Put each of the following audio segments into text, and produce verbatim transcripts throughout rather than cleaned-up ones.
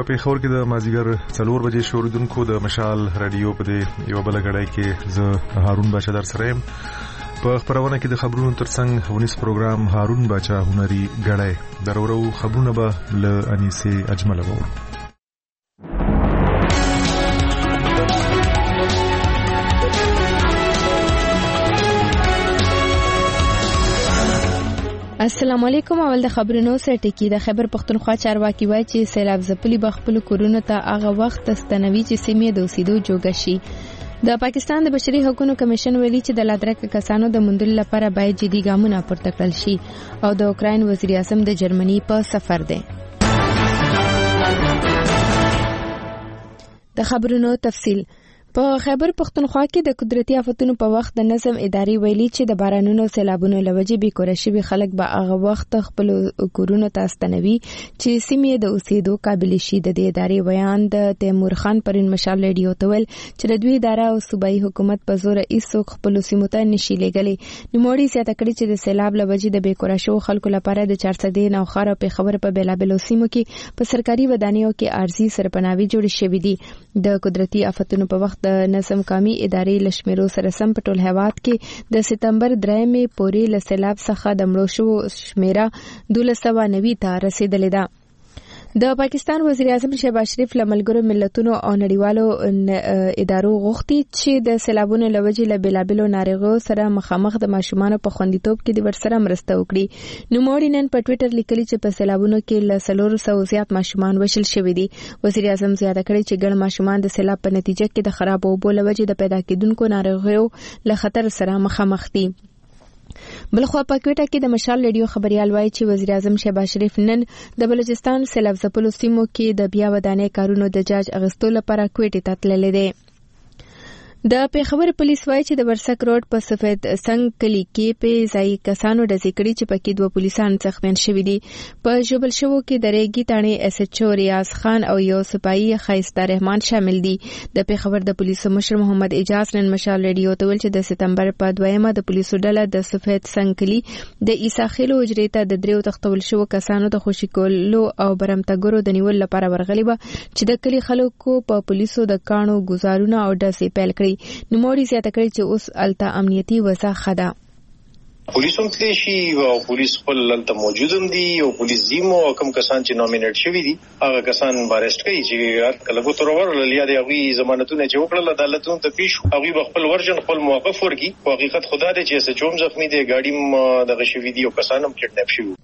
په پیښور کې د مازیګر څلور بجې شوریدونکو د مشال رادیو په دې یو بل غړای کې زه هارون بچا در سره يم. په خبرونه کې د خبرونو ترڅنګ ونیس پروګرام هارون بچا هنري غړای درورو خبرونه به ل انیسه اجمل وو. السلام علیکم. اول د خبرونو سره ټکی د خبر پښتونخوا چارواکي وایي چې سیلاب ځپلي بخپل کورونه ته هغه وخت ستنوي چې سیمې د اوسېدو جوګه شي. د پاکستان د بشري حقوقو کمیشن ویلي چې د لادرکه کسانو د موندلو لپاره باید جدي ګامونه پورته کړل شي او د اوکراین وزیر اعظم د جرمني په سفر دی. د خبرونو تفصیل. په خیبر پختونخوا کې د قدرتي آفتونو په وخت د نظم اداري ویلي چې د بارانونو سیلابونو لوجې به کور شوي خلک به هغه وخت خپل کورونو ته ستنوي چې سیمې د اوسېدو قابل شي. د دې ادارې بیان د تیمور خان پرین مشال رادیو ته ویل چې د دوی اداره او صوبایي حکومت په زور هیڅوک خپل سیمو ته نشي لېږلی. نوموړي زیاته کړې چې د سیلاب لوجې د به کور شوو خلکو لپاره د چارسدې نوخار په خبر په بیلابلو سیمو کې په سرکاري ودانیو کې ارزي سرپناوي جوړ شوې دي. د قدرتي آفتونو په وخت د نظم قومي ادارې لشمیرو سره سم په ټول هیواد کې د سپتمبر درېمې پورې له سیلاب څخه د مړو شوو شمیره دولس سوه نوي ته رسیدلې ده. د پاکستان وزیر اعظم شهباز شریف له ملګرو ملتونو او نړیوالو ادارو غوښتي چې د سیلابونو لوجې له بېلابېلو ناروغیو سره مخامخ د ماشومانو په خوندیتوب کې د ورسره مرسته وکړي. نوموړي نن په ټویټر لیکلي چې په سیلابونو کې له څلور سوو زیات ماشومان وژل شوي دي. وزیر اعظم زیاته کړې چې ګڼ ماشومان د سیلاب په نتیجه کې د خرابو اوبو لوجې د پیدا کېدونکو ناروغیو له خطر سره مخامخ دي. بلخوا په کوټه کې د مشال رادیو خبريال وایي چې وزیر اعظم شهباز شریف نن د بلوچستان سیلاب ځپلو سیمو کې د بیا ودانۍ کارونو د جاج اغستو لپاره کوټې ته تللی دی. د پیښور پولیس وایي چې د ورسک روډ په سفید سنگ کلی کې په ځای کسانو ډزې کړي چې پکې دوه پولیسان زخمیان شوي دي. په ژوبل شوو کې د ریګي تاڼې اس ایچ او ریاض خان او یو سپایي خیسته رحمان شامل دي. د پیښور د پولیسو مشر محمد اجاز نن مشال رادیو ته ویل چې د سپتمبر په دویمه د پولیسو ډله د سفید سنگ کلی د عیسی خیلو حجرې ته د دریو تختول شوو کسانو د خوشي کولو او برمتګرو د نیول لپاره ورغلي و چې د کلی خلکو په پولیسو د کانو گزارونه او ډزې پیل کړي. نوموړي زیاته کړې چې اوس الته امنیتي وضع ښه ده. پولیس هم تلی شي او پولیس خپل هلته موجود هم دي او پولیس زیم او کوم کسان چې نومینیټ شوي دي هغه کسان بارسټ کوي چې کله کو تر ورل یا د هغوی ضمانتونه چې وکړل عدالتونو ته پیش هغوی به خپل ورژن خپل موقف ورکړي. په حقیقت خدا دی چې څه چوم زخمی دي ګاډي دغه شوي دي او کسان هم کډناپ شوي.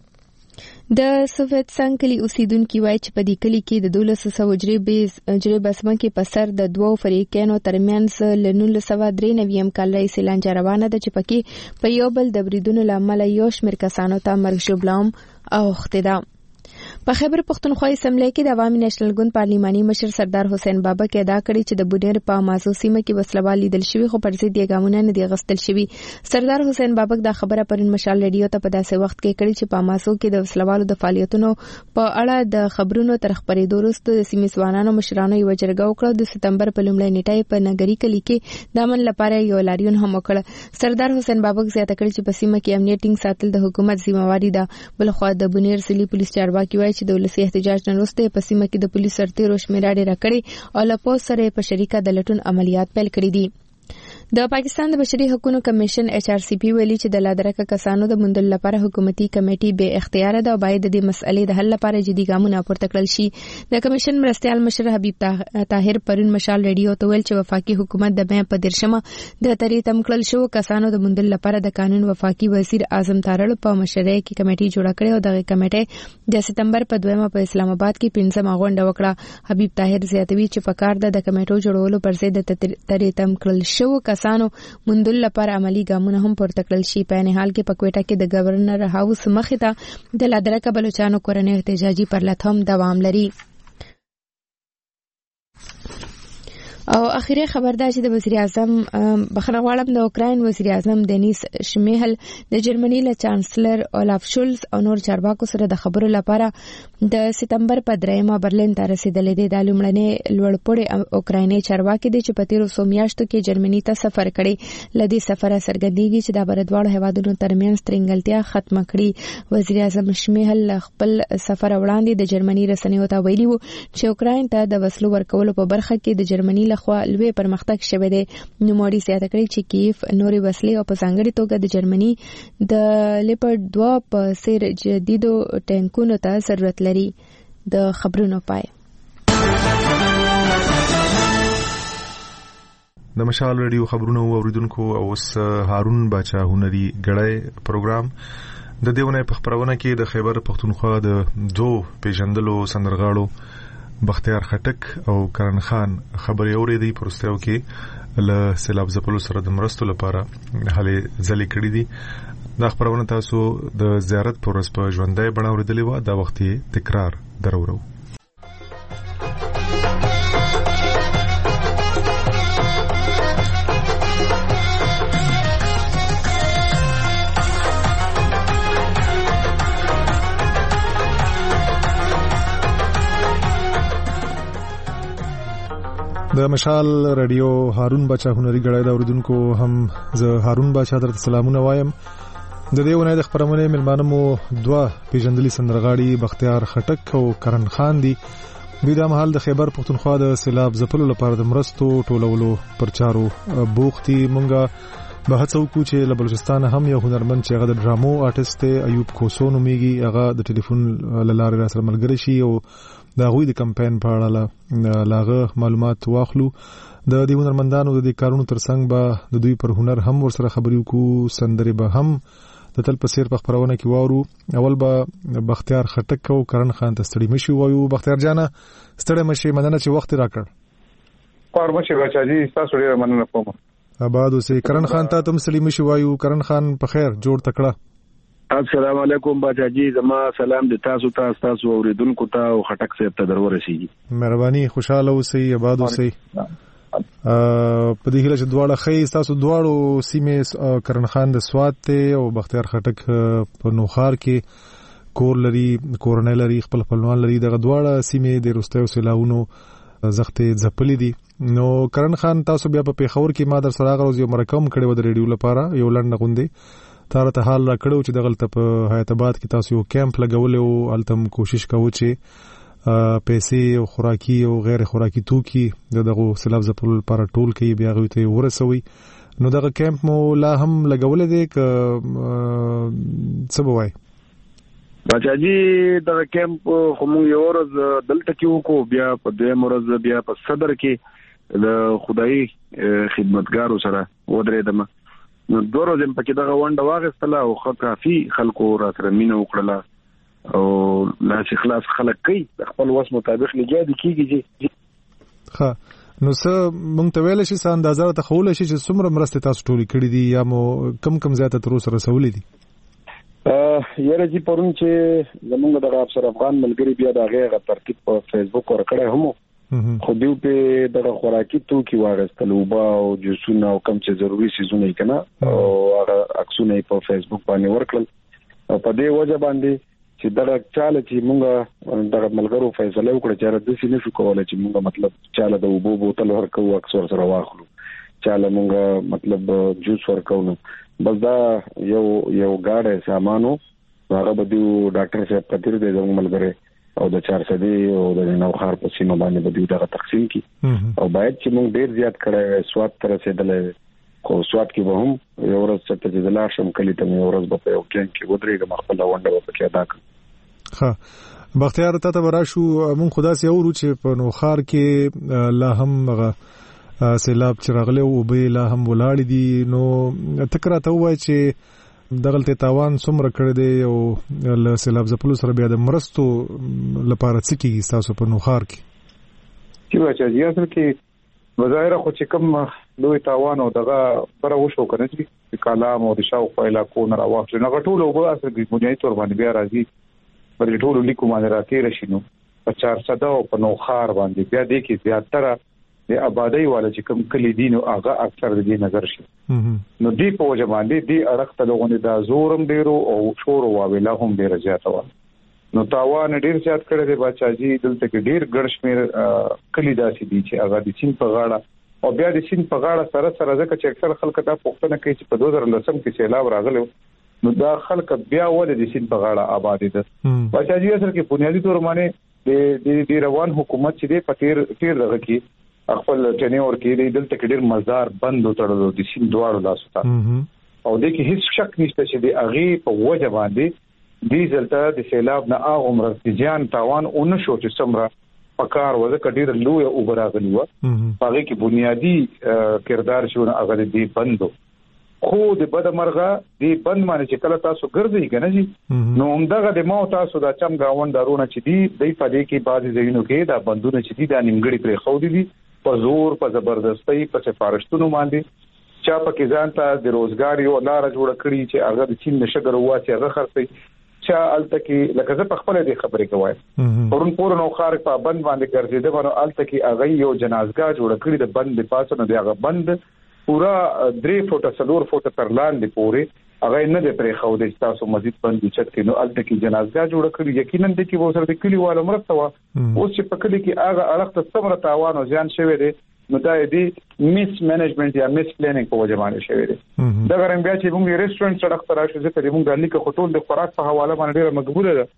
د سوویت سنگ کلی اوسیدونکو وایي چې په دې کلی کې د دولس سوه حجرې بسمه کې په سر د دوو فریقینو ترمنځ له نولس سوه درې نوي کال راهیسې لانجه روانه ده چې پکې په یو بل د بریدونو له امله یو شمېر کسانو ته مرګ ژوبله هم اوښتې ده. په خیبر پختونخوا اسمبلی کې د عوامي نېشنل ګوند پارلیماني مشر سردار حسین بابک ادا کړی چې د بونیر په مازو سیمه کې وسلوال لیدل شوي خو پر ضد یې ګامونه نه دي اخیستل شوي. سردار حسین بابک دا خبره پرون مشال رادیو ته په داسې وخت کې کړې چې په مازو کې د وسلوالو د فعالیتونو په اړه د خبرونو تر خپرېدو وروسته د سیمې ځوانانو مشرانو یوه جرګه وکړه. د سپتمبر په لومړۍ نیټه په نګري کلي کې د امن لپاره یو لاریون هم وکړ. سردار حسین بابک زیاته کړې چې په سیمه کې امنیت ټینګ ساتل د حکومت ذمہواري ده. بلخوا د بونیر ضلعي پولیس چارواکي وایي چې د ولسي احتجاج نه وروسته په سیمه کې د پولیس سرتیرو شمیره ډېره کړې او له پولیس سره په شریکه د لټون عملیات پیل کړي دي. د پاکستان د بشري حقوقو کمیشن ایچ آر سی پی ویلي چې د لادرکه کسانو د موندلو لپاره حکومتي کمیټي به اختیار ده او باید د دې مسئلې د حل لپاره جدي ګامونه پورته کړل شي. د کمیشن مرستیال مشر حبیب طاهر پرون مشال رادیو ته ویل چې وفاقي حکومت د مې په دیرشمه د ترې تم کړل شو کسانو د موندلو لپاره د قانون وفاقي وزیر اعظم تارړ په مشرۍ کې کمیټي جوړه کړې او دغه کمیټه د سپتمبر په دویمه په اسلام آباد کې پنځمه غونډه وکړه. حبیب طاهر زیاتوي چې په کار د کمیټو جوړولو پر ځای د ترې تم کړل شو کسانو موندلو لپاره عملی ګامونه هم پورته کړل شي. په عین حال کې په کوټه کې د گورنر هاوس مخې ته د لادرکه بلوچستان کورنۍ احتجاجي پرلط هم دوام لري. او اخیری خبر دا چې د وزیر اعظم بخښنه غواړم د اوکراین وزیر اعظم دنیس شمیهل د جرمني له چانسلر اولاف شولز او نور چارواکو سره د خبرو لپاره د سپتمبر په دریمه برلین ته رسیدلې دي. د لومړنۍ لوړپوړي اوکرایني چارواکي دي چې په تیرو څو میاشتو کې جرمني ته سفر کړي. لدې سفره څرګندېږي چې د بردواړو هیوادونو ترمنځ ترنګلتیا ختمه کړي. وزیر اعظم شمیهل خپل سفر وړاندې د جرمني رسنیو ته ویلي وو چې اوکراین ته د وسلو ورکولو په برخه کې د جرمني لخوا لوی پرمختګ شوی دی. نوموړي زیاته کړې چې کیف نورې وسلې او په ځانګړي توګه د جرمني د لیپرډ دوه په څیر جدیدو ټانکونو ته ضرورت لري. د خبرونو پای. د مشال رادیو خبرونو اوریدونکو اوس هارون باچا هنري غړې پروګرام د دیونه په خبرونه کې د خیبر پختونخوا د دو پیژندلو سندرغاړو بختیار خټک او کرن خان خبرې اورېدې پرستیو کې له سیلاب ځپلو سره د مرستو لپاره هلې ځلې کړې دي. دا خبرونه تاسو د زیارت پر ورځ په ژوندۍ بڼه اورېدلې و. دا وخت یې تکرار درورو. د مشال رادیو هارون باچا هنري غړای دا اوریدونکو هم زه هارون باچا درته سلامونه وایم. د دې ونې د خبرونه ملمانه مو دوا پیژندلي سندرغاړي بختیار خټک او کرن خان دي. دوی د محل د خیبر پختونخوا د سیلاب ځپلو لپاره د مرستو ټولولو پرچارو بوختي. مونږه به هڅه وکړو چې له بلوچستان هم یو هنرمند چې هغه د ډرامو آرټیست ایوب کوسو نومیږي هغه د ټلیفون لاره را سره ملګری شي او دا غوي د کمپاین په اړه لاغه معلومات واخلو. د دې هنرمندانو د دې کارونو ترڅنګ به د دوی پر هنر هم ورسره خبرې وکړو. سندرې به هم د تل په سیر په خبرونه کې وورو. اول به بختیار خټک او کرن خان ته ستړي مشي وایو. بختیار جانه ستړي مشي مننه چې وخت راکړ. قربان شي بچاجي تاسو ډیر مننه کوم. آباد اوسئ. کرن خان ته تم ستړي مشي وایو. کرن خان په خیر جوړ تکړه. السلام علیکم بچاجي زما سلام د تاسو ته تاسو اوریدونکو ته او خټک صاحب ته درور رسیږي. مهرباني خوشاله اوسئ. آباد اوسئ. په دې هیله چې دواړه خې تاسو دواړو سیمې کرن خان د سواد ته او بختیار خټک په نوخار کې کور لري کورنۍ لري خپل خپلوان لري. دغه دواړه سیمې د روستیو سیلاونو زختې ځپلې دي. نو کرن خان تاسو بیا په پیښور کې ما در سره غوږ یو مرکم کړي و د ریډیو لپاره یو لړ غونډه تاره ته حال را کړو چې دغلته په حیات آباد کې تاسو یو کیمپ لګولې او التم کوشش کوو چې پیسې او خوراکي او غیر خوراکي توکي دغه سیلاب ځپلو لپاره ټول کې بیا غوي ته ورسوي. نو دغه کیمپ مو لا هم لګولې دی ک څه بوای بچاجي دغه کیمپ خو موږ یو ورځ دلته کې وکړو بیا په دویم ورځ بیا په صدر کې د خدای خدمتګارو سره ودرېدم. نو دوه ورځې په کې دغه ونډه واغستله او خو کافي خلکو را سره مینه وکړله او لاس خلاص خلک کوي خپل وس مطابق لګیا دي کیږي. ها نو څه مونږ ته ویل شي څه اندازه ته خول شي چې څومره مرسته تاسو ټولې کړې دي یا مو کم کم زیاته تر اوسه رسولې دي؟ ا یره چې پرون چې زمونږ د افسر افغان ملګری بیا د هغه ترتیب په فیسبوک ورکړی هم خو دیو په دغه خوراکي توکي واغستل او با او جوسونه او کم چې ضروري سيزونه یې کنه او هغه عکسونه په فیسبوک باندې ورکړل. او په دې وجه باندې چې دغه چاله چې مونږه دغه ملګرو فیصله وکړه چې راځي چې نشو کولای چې مونږه مطلب چاله د وبو بوتل ورکو اکثر سره واخلو چاله مونږه مطلب جوس ورکو. نو بس دا یو یو گاډه سامانو هغه به دیو ډاکټر صاحب کتیر دی زموږ ملګری او د چار سدي او د نوخار په سیمه باندې به دیو دغه تقسیم کی او باید چې مونږ ډیر زیات کړه سواد تر رسیدلې خو سواد کې به هم یو ورځ چې د لاشم کلی ته یو ورځ به په یو کین کې ودرېږم خپل ونډه په کې ادا کړم. ها بختیار ته ته راشو مونږ خدا سي اورو چې په نوخار کې لا هم سیلاب چرغله او به لا هم ولاړ دي. نو تکرا ته وای چې دغلته تاوان څومره کړی دی او له سیلاب ځپلو سره بیا د مرستو لپاره څه کیږي تاسو په نوخار کې؟ چې واچا جی اصل کې بظاهر خو چې کوم لوی تاوان او دغه پر وشو کنه چې کلام او د شاو په علاقو نه راوښل نه ټول او اصل کې بنیادی تور باندې بیا راځي پر ټول لیکو باندې راځي راشي. نو په چار سده او په نوخار باندې بیا د کې زیاتره د آبادی والا چې کوم کلی دین او هغه اکثر د دې نظر شي نو دی په وجه باندې دی اړخ ته لغونه دا زورم ډیرو او شور او ویلا هم ډیر زیات و نو تاوان ډیر زیات کړی دی بچاجي دلته کې ډیر ګړ شمیر کلی داسې دي چې هغه د چین په غاړه او بیا د چین په غاړه سره سره ځکه چې اکثر خلک دا پوښتنه کوي چې په دوه هزار لسم کې سیلاب راغلی نو دا خلک بیا ولې د چین په غاړه آباد دي بچاجي اصل کې بنیادی تور باندې د د روان حکومت چې د پتیر تیر دغه کې خپل ټنیور کې دلته کې ډیر مزار بند وتړل د سین دواړو لاسو ته او د کې هیڅ شک نشته چې د اغه په وجه باندې دې ځلته د سیلاب نه اغه مرتجان تاوان اون شو چې سمره پکار وځه کډیر لوی او براغلی و هغه کې بنیادی کردار شو هغه دې بندو خو د بد مرغه دې بند باندې چې کله تاسو ګرځي کنه جی نو همدغه د مو تاسو دا چم گاوند دارونه چې دی د پدې کې بعضی ځایونو کې دا بندونه چې دي دا نیمګړي پرې خو دي په زور په زبردستۍ په سفارشتونو باندې چا په کې ځان ته د روزګار یو لار جوړ کړی چې هغه د چین نشګر واسي هغه خرڅي چا الته کې لکه زه په خپل دې خبرې کوم پرون پورن او خارق په بند باندې ګرځیده باندې الته کې هغه یو جنازګاه جوړ کړی د بند په پاسه نو هغه بند پورا درې فوټه څلور فوټه تر لاندې پورې هغه نه د پرې خو د تاسو مزید بند چت کې نو الته کې جنازګاه جوړ کړی یقینا د کې وو سره د کلیوالو مرسته وا اوس چې په کلی کې هغه اړخ ته څومره تاوان او ځان شوی دی نو دا دې میس منیجمنت یا میس پلانینګ په وجه باندې شوی دی دا غرم بیا چې موږ ریسټورانټ سره ختره شو ځکه موږ د لیکه خطول د خوراک په حواله باندې ډیره مقبوله ده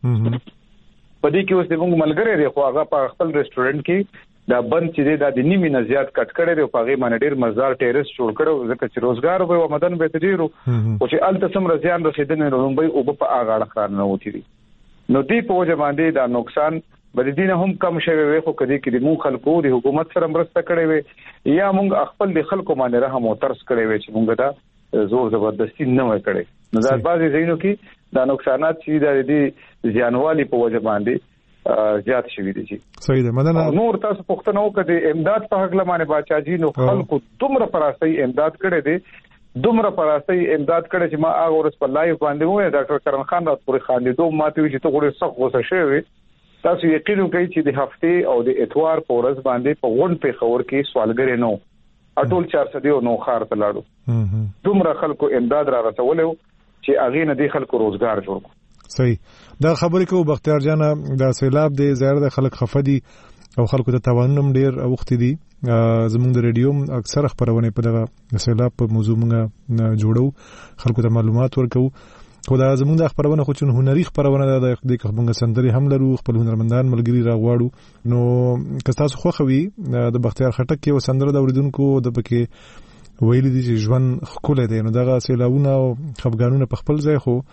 په دې کې اوس موږ ملګری دی خو هغه په خپل ریسټورانټ کې دا بند چې دا د نیمه نه زیات کټ کړي دی په هغه باندې ډیر مزار ټیرس جوړ کړو ځکه چې روزګار به ومدن به تدیرو او چې الته سم رضیان رسیدنه رومبي او په هغه اړه کار نه وتی نو دی په وجه باندې دا نقصان بل دینه هم کم شوی وي خو کدي کې د مون خلکو د حکومت سره مرسته کړي وي یا مونږ خپل د خلکو باندې رحم او ترس کړي وي چې مونږ دا زور زبردستی نه وای کړي نو دا بعضی ځینو کې دا نقصانات چې د زیانوالي په وجه باندې زیات شوی دي صحیح ده مدن نور تاسو پښتنو کده امداد په حق لمانه باچاجي نو خلکو دومره پراسي امداد کړي دي دومره پراسي امداد کړي چې ما هغه ورس په لایو باندې وای ډاکټر کرن خان رات پورې خان دي دوه ماته وی چې ته غوړي سخت غوسه شوی تاسو یقین کوئ چې د هفته او د اتوار په ورځ باندې په غون په خبر کې سوالګر نه اټول چار سدي او نو خار ته لاړو دومره خلکو امداد را رسولو چې اغه نه د خلکو روزګار جوړ صحیح دا خبرې کو بختیار جان دا سیلاب دی زیات د خلک خفدي او خلکو ته توانم ډیر اوخت دي زموږ د ریډیو اکثر خبرونه په دغه سیلاب په موضوع موږ جوړو خلکو ته معلومات ورکو خو دا زموږ د خبرونه خو چون هنري خبرونه د دې کومه سندري هم لرو خپل هنرمندان ملګری راغواړو نو که تاسو خو خوي د بختیار خټک کې وسندره د اوریدونکو د پکې ویل دي چې ژوند خپل دی نو دغه سیلاونه او خفګانونه په خپل ځای خو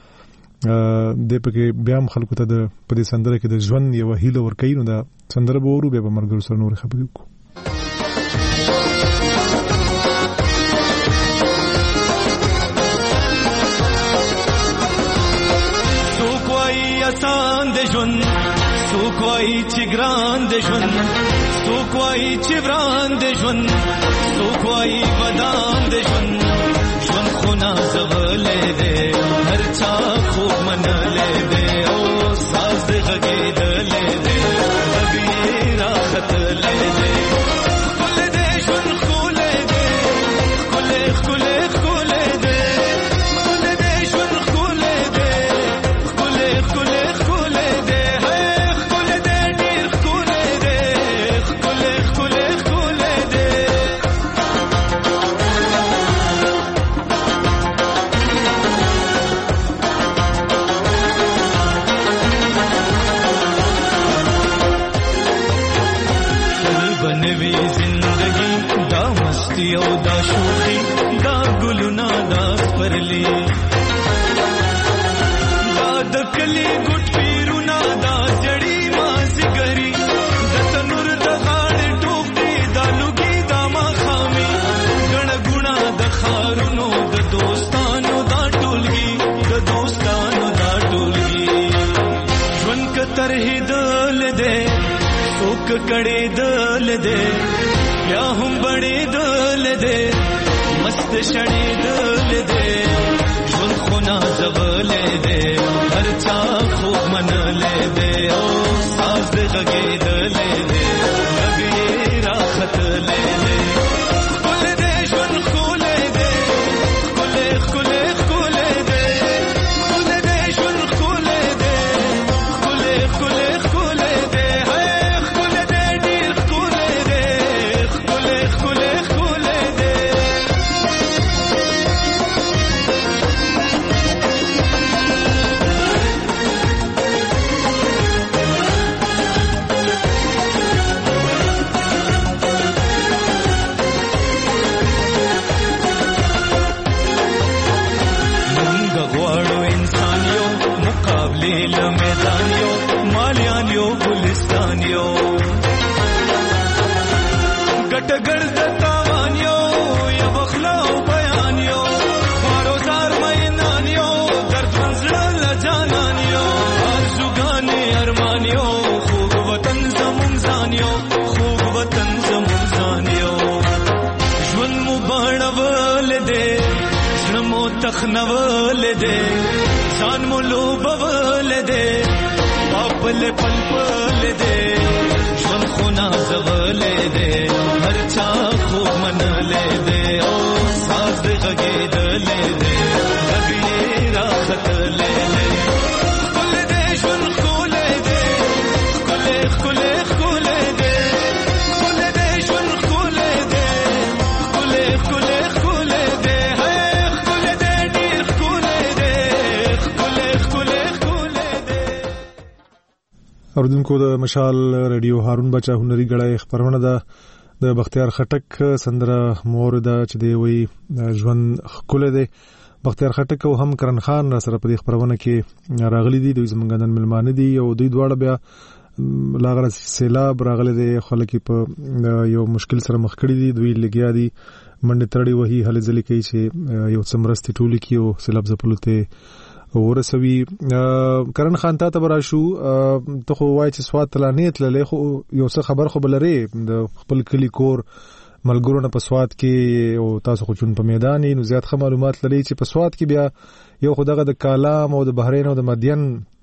د پکې بیا هم خلکو ته د په دې سندره کې د ژوند یو هیله ورکوي نو دا سندره به ورو به مرګ سره نور خبرې وکړو آسان د ژوند څوک وایي چې ګران د ژوند څوک وایي چې وران د ژوند څوک وایي بدان د ژوند ژوند خو نازولې دی هر چا خوب منلې دی او ساز د غږېدلې دی غږ راختلې دی ښکلی دی ژوند ښکلی دی ښکلی ښکلی ښکلی دی ښکلی دی ژوند ښکلی دی ښکلی ښکلی ښکلی دی ښکلی دی ډېر ښکلی دی ښکلی ښکلی ښکلی دی بنوي زندگی دا مستی او دا شوخی دا گلونا دا سپرلی دا دکلی گٹ پیرونا دا جڑی مازگری دا تنور دا غاڑ ٹوک دی دا لگی دا ما خامی گن گنا دا خارونو دا دوستانو دا ٹولگی دا دوستانو دا ٹولگی جون کتر ہی دل دے اوک کڑے دل دے یا ہم بڑے دل دے مست شڑے دل دے جون خونا زبلے دے ہر چا خوب من لے دے او ساز غگے دل دے غگے راحت لے ټګر د تاوان یو یا بخلا او بیان یو وارو زار مینان یو درد منزړه لجانان یو ارزوګانې ارمان یو خوږ وطن زمون ځان یو خوږ وطن زمون ځان یو ژوند مو باڼول دی زړه مو تخنول دی ځان مو لوبول دی پل پل پل دے ژوند خو نازولې دے هر چا خو منلې دے او ساز دې غږېدلې دے غږې راختلې دے خپل دې ژوند ښکلې دے ښکلې ښکلې ښکلې دے خپل دې ژوند ښکلې دے ښکلې ښکلې ښکلې دے هې ښکلې دې ډېر ښکلې دے ښکلې ښکلې ښکلې دے. اوردونکو د مشال رادیو هارون بچا هنري غړای خبرونه ده د بختیار خټک سندره مورده چې دی وی ژوند خکله دی. بختیار خټک او هم کرن خان سره په خبرونه کې راغلي دي، دوی زمونږ نن ملمانه دي او دوی دواړه بیا لاغره سیلاب راغلي دي، خلک په یو مشکل سره مخ کړي دي، دوی لګیا دي منډه تړي وهي هلي ځلې کوي چې یو څمرستي ټولي کې او سیلاب زپلته ورسوي. کرن خان ته براشو ته خو وای چې سواد تلانیت للی خو یو څه خبر خو بلري د خپل کلی کور ملګرو نه په سواد کې او تاسو خو چون په میدان نو زیات خه معلومات لري چې په سواد کې بیا یو خدغه د کالام او د بحرین او د مدین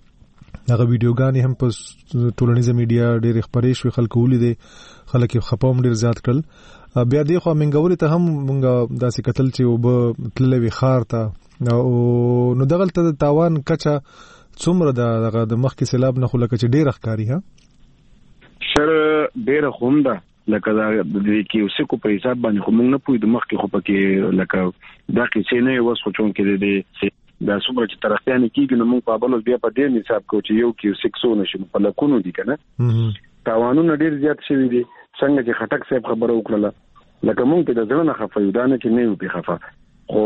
هغه ویډیوګانې هم په ټولنیزه میډیا ډېر خبرې شوې، خلکو ولیدي، خلک خپوم ډېر زیات کړل. بیا دی خو منګوري ته هم مونږه داسې قتل چې وب تللوي خار ته او نو دغلته د تاوان کچا څومره دغه د مخکې سیلاب نه خو لکه چې ډېر ښکاری ها شر ډېر خومده لکه دا د کې اوسې کو په حساب باندې خو موږ نه پوي د مخکې خو پکې لکه دا کې څه نه وس خو چون کې دې دا څومره چې ترختیان کېږي نو موږ په بل بیا په دې حساب کو چې یو کې سکسو نشو په لکونو دي کنه تاوانونه ډېر زیات شوي دي. څنګه چې خټک صاحب خبره وکړه لکه موږ ته د ځړه نه خفایو دا نه چې نه یو په خفا خو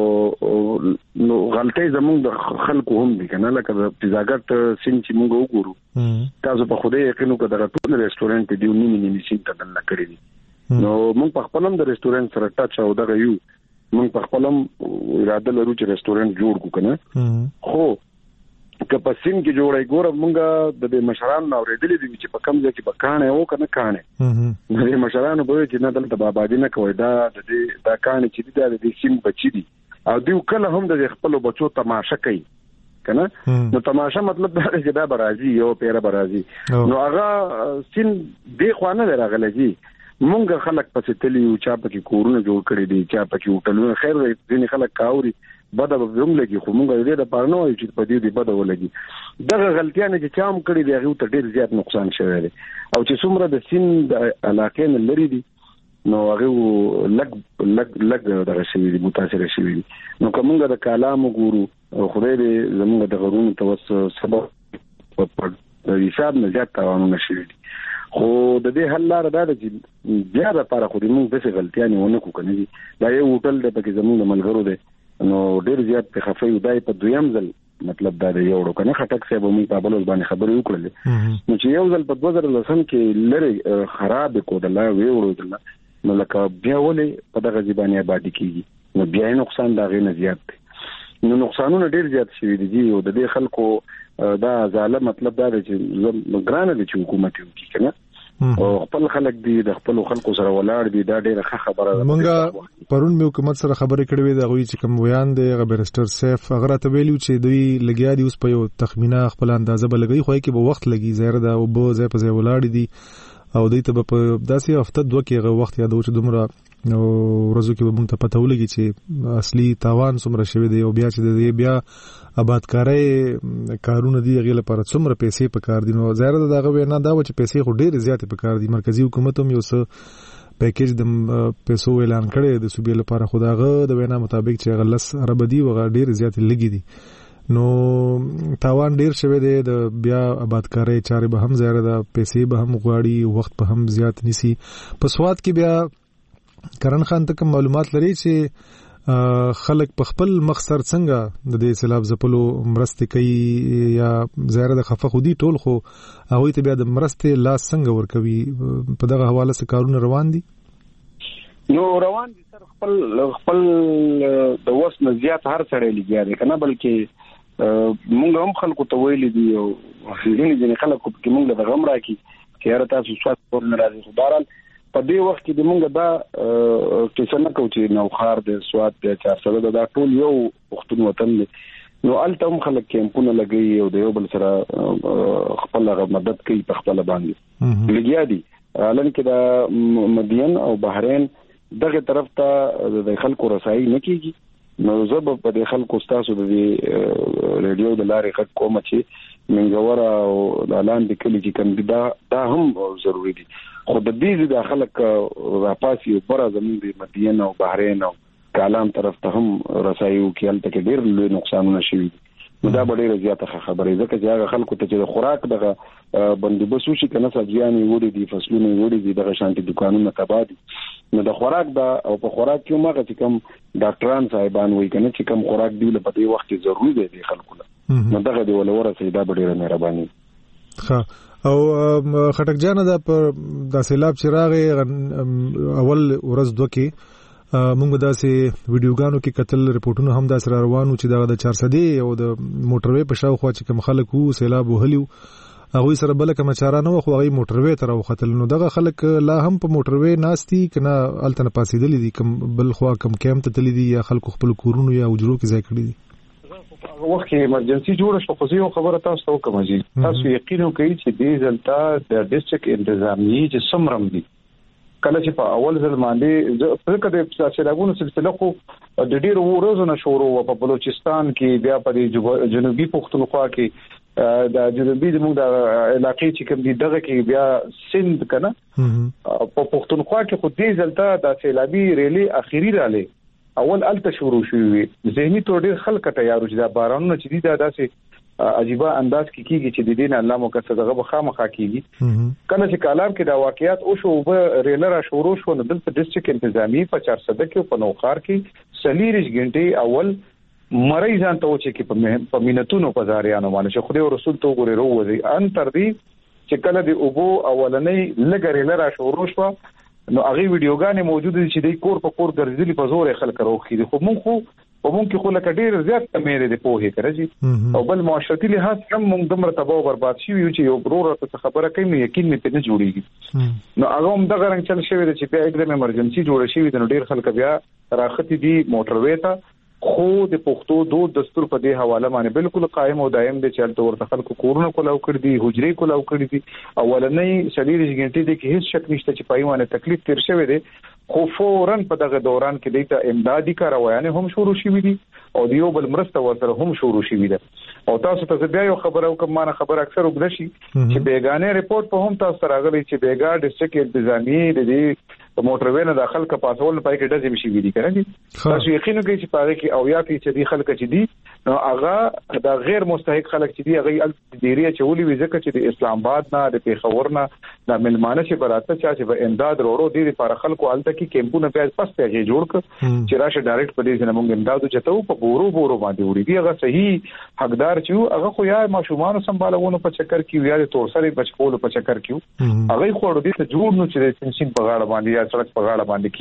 نو غلطي زموږ د خلکو هم دي کنه لکه د تیزاګت سین چې موږ وګورو تاسو په خوده یقینو کې د ټول ریسټورانټ دی نیمه نیمه سین ته دل کړی دي نو موږ په خپل هم د ریسټورانټ سره ټاچ او دغه یو موږ په خپل هم اراده لرو چې ریسټورانټ جوړ کو کنه خو که په سین کې جوړای ګور موږ د مشران نو ورېدلې دي چې په کم ځای کې بکانه او کنه کانه نو د مشران به چې نه دلته بابادي نه کوي دا د دا کانه چې دا د سین بچی دي او دوی کله هم د خپل بچو تماشا کوي کنه نو تماشا مطلب دا چې دا برازي یو پیره برازي نو هغه سین دی خوانه راغلږي مونږ خلک پسې تلی او چا پکې کورونه جوړ کړی دي، چا پکې هوټلونه خیر ځینې خلک کاوري بده به هم لګي خو مونږ دې د پاره نه وایو چې په دې دې بده ولګي. دغه غلطیانه چې چا هم کړی دی هغه ته ډېر زیات نقصان شوی دی او چې څومره د سین د علاقې نه لري دي نو هغه لګ لګ لګ دغه شوی دی متاثر شوی دی. نو کومه د کلام ګورو خدای دې زموږ د غرونو توسط سبب په حساب نه زیات تاوانونه شوی دي خو د دې حل لار دا ده چې بیا د لپاره خو دې موږ د څه غلطیانه ونه کو کنه دا یو هوټل د پکې زموږ ملګرو دی نو ډېر زیات په خفای دای په دویم ځل مطلب دا دی یو کنه خټک صاحب موږ په بل باندې خبرې وکړلې نو چې یو ځل په دوه هزار لسم کې لری خراب کو د لا ویورو دل نو لکه بیا ولې په دغه ځبانه آبادی کیږي نو بیا نقصان دا غي نه زیات دی نو نقصانونه ډېر زیات شوي دي او د دې خلکو دا ظالم مطلب دا دی چې ګرانه دي چې حکومت وکړي کنه او خپل خلک دي د خپل خلکو سره ولاړ دي دا ډېر ښه خبره ده. مونږ پرون مې حکومت سره خبرې کړې وې دا غوي چې کوم ویان دی غبرستر سیف هغه ته ویلو چې دوی لګیا دي اوس په یو تخمینه خپل اندازه بلګي خو کې به وخت لګي زهره دا او به ځای په ځای ولاړ دي او دوی ته په داسې هفته دوه کې هغه وخت یادو چې دومره نو ورځو کې به مونږ ته پته ولګي چې اصلي تاوان څومره شوی دی او بیا چې دی بیا آبادکاري کارونه دی غیله لپاره څومره پیسې پکار دي نو ظاهر ده دغه وینا دا و چې پیسې خو ډېر زیات پکار دي. مرکزی حکومت هم یو څه پیکیج د پیسو اعلان کړي د صوبې لپاره خداغه د وینا مطابق چې غلس عرب دي وغه ډېر زیات لګي دي نو تاوان ډیر شوی دی د بیا آبادکاري چارې به هم ظاهر ده پیسې به هم غواړي وخت به هم زیات نسی. په سواد کې بیا کرن خان ته کوم معلومات لري چې خلک په خپل مخسر څنګه د دې سیلاب زپلو مرسته کوي یا ظاهر د خفه خودي ټول خو هغه ته بیا د مرسته لاس څنګه ورکوي په دغه حواله سره کارونه روان دي؟ نو روان دي سر خپل خپل د وس نه زیات هر سړی لګیا دی کنه بلکې موږ هم خلکو ته ویل دي او ځینې ځینې خلکو کې موږ د غم راکې چې هر تاسو سواد پر ناراضي خبرال په دې وخت کې د موږ دا چې څنګه کوو چې نو خار د سواد د چار سره دا ټول یو وختون وطن دی نو الته هم خلک کیمپونه لګي او د یو بل سره خپل مدد کوي په خپل باندې لګیا دي لکه کې د مدین او بحرین دغه طرف ته د خلکو رسایي نه کیږي نو زه په د خلکو تاسو د ریډیو د لارې خط کوم چې منګور او د اعلان د کلی چې کوم دا دا هم ضروری دي خو د دې د خلک راپاسي او پر زمين د مدین او بحرین او کالام طرف ته هم رسایي او کې الته کې ډېر لوی نقصانونه شوي نو دا ډېر زیاته خبره ده چې هغه خلکو ته چې خوراک دغه بندوبست وشي کنه سبزیانې وړي دي فصلونه وړي دي دغه شانتي دکانونه تباہ دي نو د خوراک دا او په خوراک کې موږ چې کوم ډاکټران صاحبان وایي کنه چې کوم خوراک دی په دې وخت کې ضروري دی د خلکو له نو دغه دی ولوره سیدا ډېر مهرباني ښه او خټک جان دا پر د سیلاب چراغ اول ورځ دوه کې موږ داسې ویډیوګانو کې قتل ریپورتونه هم داسې روانو چې دا د چار سدي او د موټروي په شاوخوا چې کوم خلک وو سیلاب وهلیو هغه سره بل کوم چاره نه خو هغه موټروي تر وختل نو دغه خلک لا هم په موټروي ناشتي کنه التن پاسېدل دي کوم بل خوا کوم کیمپ ته تللی دي یا خلکو خپل کورونو یا اجرو کې ځای کړی دي وخت کې ایمرجنسي جوړه شو خو یو خبره تاسو ته کوم چې تاسو یقین وکړئ چې دې ځلتا د ډیسټریکټ انتظامی چې سمرم دي کله چې په اول ځل باندې ځکه د سیلابونو سلسله خو د ډېرو ورځو نه شروع و په بلوچستان کې بیا په جنوبي پښتونخوا کې د جنوبي زموږ د علاقې چې کوم دي دغه کې بیا سند کنه په پښتونخوا کې خو دې ځلته د سیلابي ریلی اخیری رااله اول الته شروع شوی ذهني تور ډېر خلک تیار وو چې دا بارانونه چې دي دا داسې عجيبه انداز کې کیږي چې د دین الله مقصد دغه بخامخه کیږي کله چې کالام کې دا واقعیت او شو به ریلر شروع شو نو دلته ډیسټریکټ انتظامی په چار سده کې په نوخار کې سلیریش غنټي اول مریض ان ته چې کې په مينتونو په ځاریانو باندې خو دې رسول ته ګوري وروځي ان تر دې چې کله د اوبو اولنې لګ ریلر شروع شو نو هغه ویډیوګانې موجود دي چې د کور په کور ګرځېدلي په زور خلک راوخي خو مونږ خو په مونږ کې خو لکه ډېر زیات کمې دي په هې کړی او بل معاشرتي لحاظ هم مونږ دمر تباہ او برباد شي یو چې یو برور ته خبره کوي یقین مې نه جوړیږي نو هغه هم دغه رنګ چل شوی چې په اګدم ایمرجنسي جوړ شي د ډېر خلک بیا راختی دي موټروي ته خو د پښتو دود دستور په دې حواله باندې بالکل قائم او دائم دي چې تل ورته خلکو کورونه کولاو کړی دي حجرې کولاو کړی دي اولنې سلیریش غنټې دي کې هیڅ شک نشته چې پایوانه تکلیف تیر شوی دی خو فورن په دغه دوران کې د ته امدادي کاروایانه هم شروع شوې دي او دیو بل مرسته ورته هم شروع شوې ده او تاسو ته بیا یو خبر او کوم معنا خبر اکثر وګړي چې بیگانه ریپورت په هم تاسو راغلي چې بیگا ډیسټریکټ انتظامی د دې موټروي نه داخل کا پاسول پای کې ډزې مشي ویلي کړي تاسو یقین کوئ چې پاره کې او یا چې دي خلک چې دي نو هغه د غیر مستحق خلک چې دي هغه ډیری چولي وي ځکه چې د اسلام آباد نه د پیښور نه د ملمانه چې براته چې به امداد وروړو دي لپاره خلکو الته کې کیمپونه پیاز پس پیږي جوړ ک چې راشه ډایرکټ په دې زمونږ امدادو چتو په بورو بورو باندې وړي دي هغه صحیح حقدار چې هغه خو یا ماشومان سمبالونو په چکر کې یا د تور سره بچکولو په چکر کې هغه خو ورو دي ته جوړ نو چې د سنسین په غاړه باندې یا سړک په غاړه باندې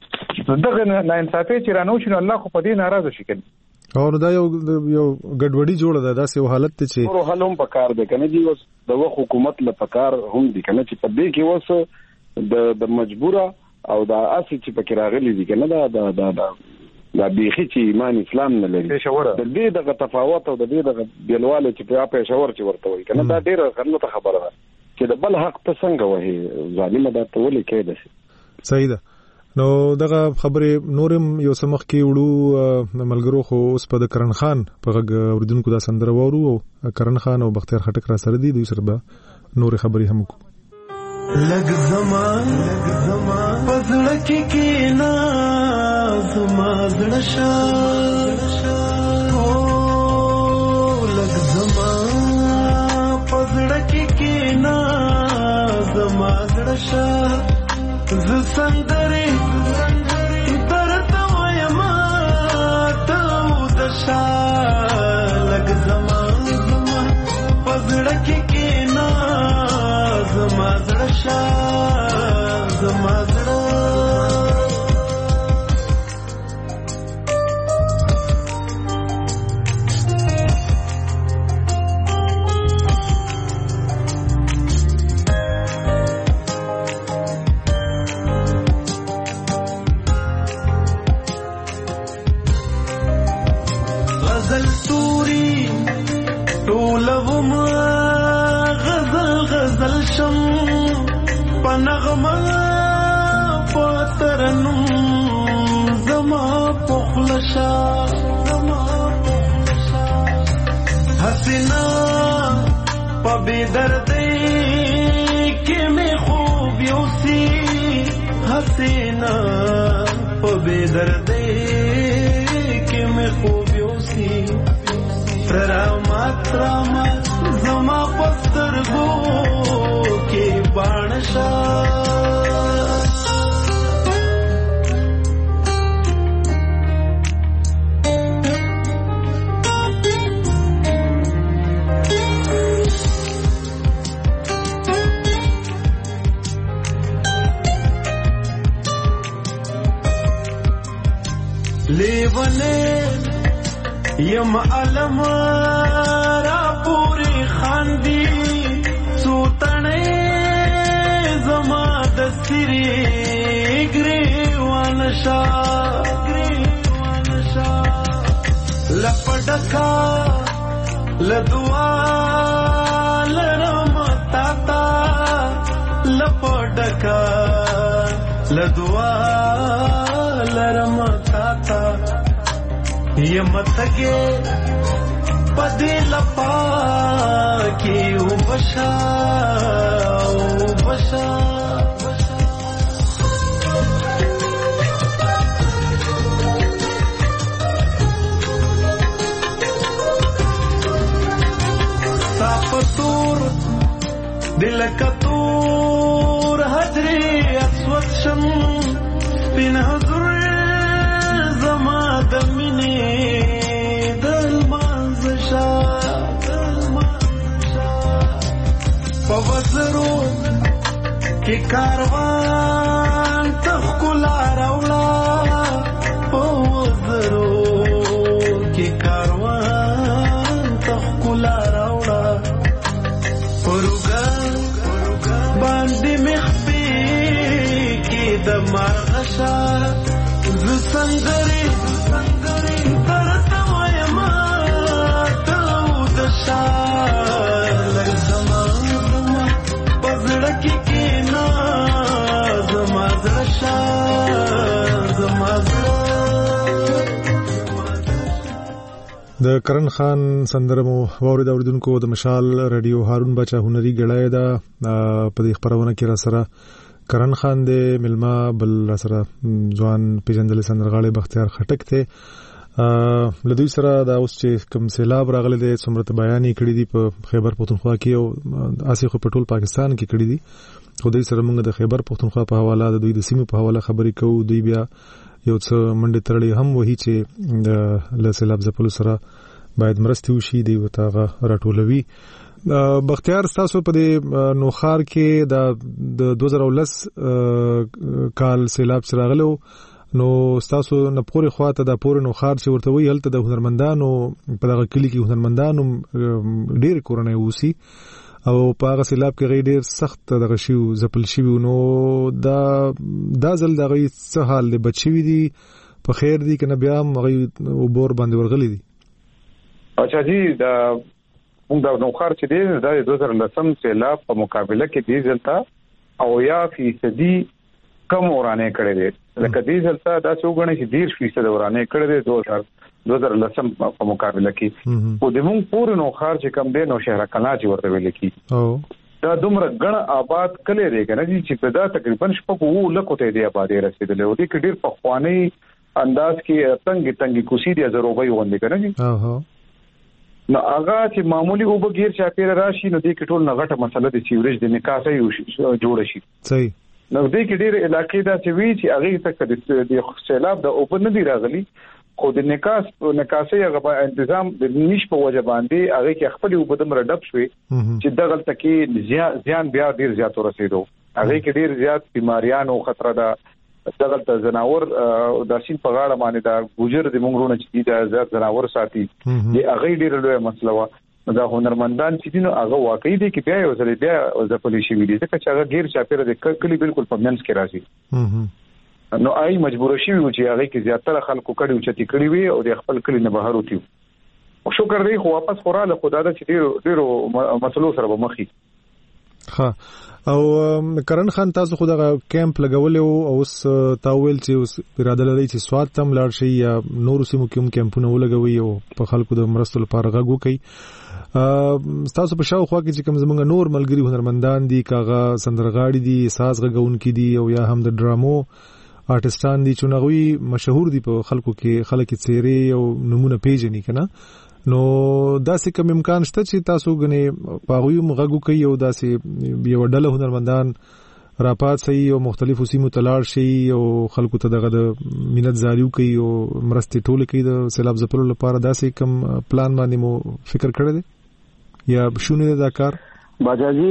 کې دغه نه انصافي چې رانو شنو الله خو په دې ناراضه شي کنه او دا یو یو ګډوډي جوړه ده داسې یو حالت ته چې ورو حلوم پکار ده کنه دی اوس د وخت حکومت له پکار هم دي کنه چې په دې کې اوس د د مجبوره او دا اصل چې پکې راغلي دي کنه دا دا دا دا بيخي چې ایمان اسلام نه لري د دې دغه تفاوت او د دې دغه بیلواله چې په اپه شاور چې ورته وي کنه دا ډیره غلطه خبره ده چې د بل حق ته څنګه وایي ظالم دا ته ولې کېده شي صحیح ده نو دغه خبره نورم یو سمخ کې وړو ملګرو خو اوس په د کرن خان په غږ اوریدونکو دا سندره وورو او کرن خان او بختیار خټک را سره دي دوی سره به نور خبري هم کو لګ زمان لګ زمان پزړه کې کې نا زما زړه شا او لګ زمان پزړه کې کې نا زما زړه شا ز سندري درته وایم ته د شا لګ زمان زما پزړه کې کې نا زما زړه شا زما زړه غزل توري ټولوم غزل غزل شم پنغما پترنم زما پخلشا زما پخلشا حسنا پبی دردی که می خوب یوسی حسنا پبی دردی که می خوب یوسی رامات رامات زما پسترگو کی بانشا لیونے یم علم را پوری خاندی سوتنے زما دستری گریوانشا گریوانشا لپڈکا لدوا لرمتاتا لپڈکا لدوا لرمتاتا یمتگے پدی لپا کی او بشا او بشا ساپتور دل کتور حجری اسود شم بین حضور زما دمینی دل مانزشا دل مانزشا پوزرو کی کاروان تخکلا رولا پوزرو کی کاروان تخکلا رولا پروگا باندی مخفی کی دماغشا زسنگری زسنگری درتا ویما تلو دشا لگ زمان زمان پزڑکی کینا زمان زرشا زمان زرشا د کرن خان سندرمو واورید اوریدونکو د مشال رادیو هارون بچا هنري غړای دا په دې خبرونه کې را سره کرن خان دې ملما بل را سره ځوان پیژندل سندرغاړي بختیار خټک ته لدوی سره دا اوس چې کوم سیلاب راغلی دی څومره بیانې کړې دي په خیبر پختونخوا کې او آسی خو په ټول پاکستان کې کړې دي خو دوی سره موږ د خیبر پختونخوا په حواله د دوی د سیمې په حواله خبرې کوو دوی بیا یو څه منډه ترړې هم وਹੀ چې د لسیلاب زپلو سره باید مرستې وشي دی وتاغه راټولوي بختیار تاسو په دې نوخار کې د دوه زره ولس کال سیلاب راغلو نو تاسو نه پورې خواته د پورې نوخار چې ورته وی هلته د هنرمندانو په دغه کلی کې هنرمندانو ډېر کورنۍ وسی او په هغه سیلاب کې غي ډېر سخت دغه شی زپل شي نو دا دا ځل دغه څه حال دی بچوي دي په خیر دي کنه بیا مغي وبور باندې ورغلي دي اچھا جی دا موږ د نوخار چې دی د دوه زره لسم سیلاب په مقابله کې دی ځلتا او یا فیصدي کم ورانه کړي دي لکه دې ځلتا دا څو غنې چې ډیر فیصد ورانه کړي دي دوه زره لسم په مقابله کې او د موږ پور نوخار چې کم دی نو شهر کلا چې ورته ویل کی او دا دومره غن آباد کله دی کنه چې په دا تقریبا شپږ وو لکه ته دی آبادې رسیدلې او دې کې ډیر په خواني انداز کې تنګ تنګ کوسي دي زروبې وندې کنه ها نو هغه چې معمولی وبګیر چا پیر راشي نو دې کې ټول نغټه مسله د سیوریج د نکاسه جوړ شي صحیح نو دې کې ډېر علاقې دا چې وی چې هغه تک د سیلاب د اوپن نه دی راغلي خو د نکاس نکاسه هغه تنظیم د نش په وجه باندې هغه کې خپل وبدم رډب شوي چې دغه تکي ځان بیا ډېر زیات ورسېدو هغه کې ډېر زیات بیماریان او خطر ده دغه ته زناور د شین په غاړه باندې دا ګوجر د مونږرونه چې د زیات زناور ساتي دی هغه ډېر لوی مسله و دا هنرمندان چې دینو هغه واقعي دي کې بیا یو ځل بیا ځپلې شي وي دي ځکه چې هغه غیر چاپیره د کلی بالکل په منځ کې راځي نو آی مجبور شي چې هغه کې زیاتره خلکو کړي او چې کړي وي او د خپل کلی نه بهر وتی شکر دی خو واپس خوراله خدای د چې ډیرو مسلو سره به مخې. ها او کرن خان تاسو خو دغه کیمپ لګولې او اوس تاویل چې اوس اراده لري چې سواد تم لاړ شي یا نور سیمو کې کیمپونه ولګوي او په خلکو د مرستو لپاره غږ وکړي. تاسو په شاوخوا کې چې کوم زمونږ نور ملګري هنرمندان دي کاغه سندرغاړي دي ساز غږونکي دي او یا هم د ډرامو آرټستان دي چې نغوي مشهور دي په خلکو کې خلک چیرې او نمونه پیژني کنه نو داسې کوم امکان شته چې تاسو غني پاغوي مغږو کوي او داسې یو ډله هنرمندان راپات سي او مختلفو سیمو تلار شي او خلکو ته دغه د مینت زاریو کوي او مرستې ټول کوي د سیلاب ځپلو لپاره داسې کوم پلان باندې مو فکر کړی دی یا شونه دا کار باجاجي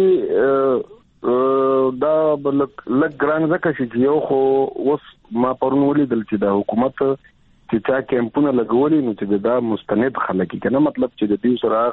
دا بلک لګ ګران زکه چې یو خو اوس ما پرونولي دل چې د حکومت چې چا کیمپونه لګولې نو چې دا مستند خلک کنه مطلب چې د دې سره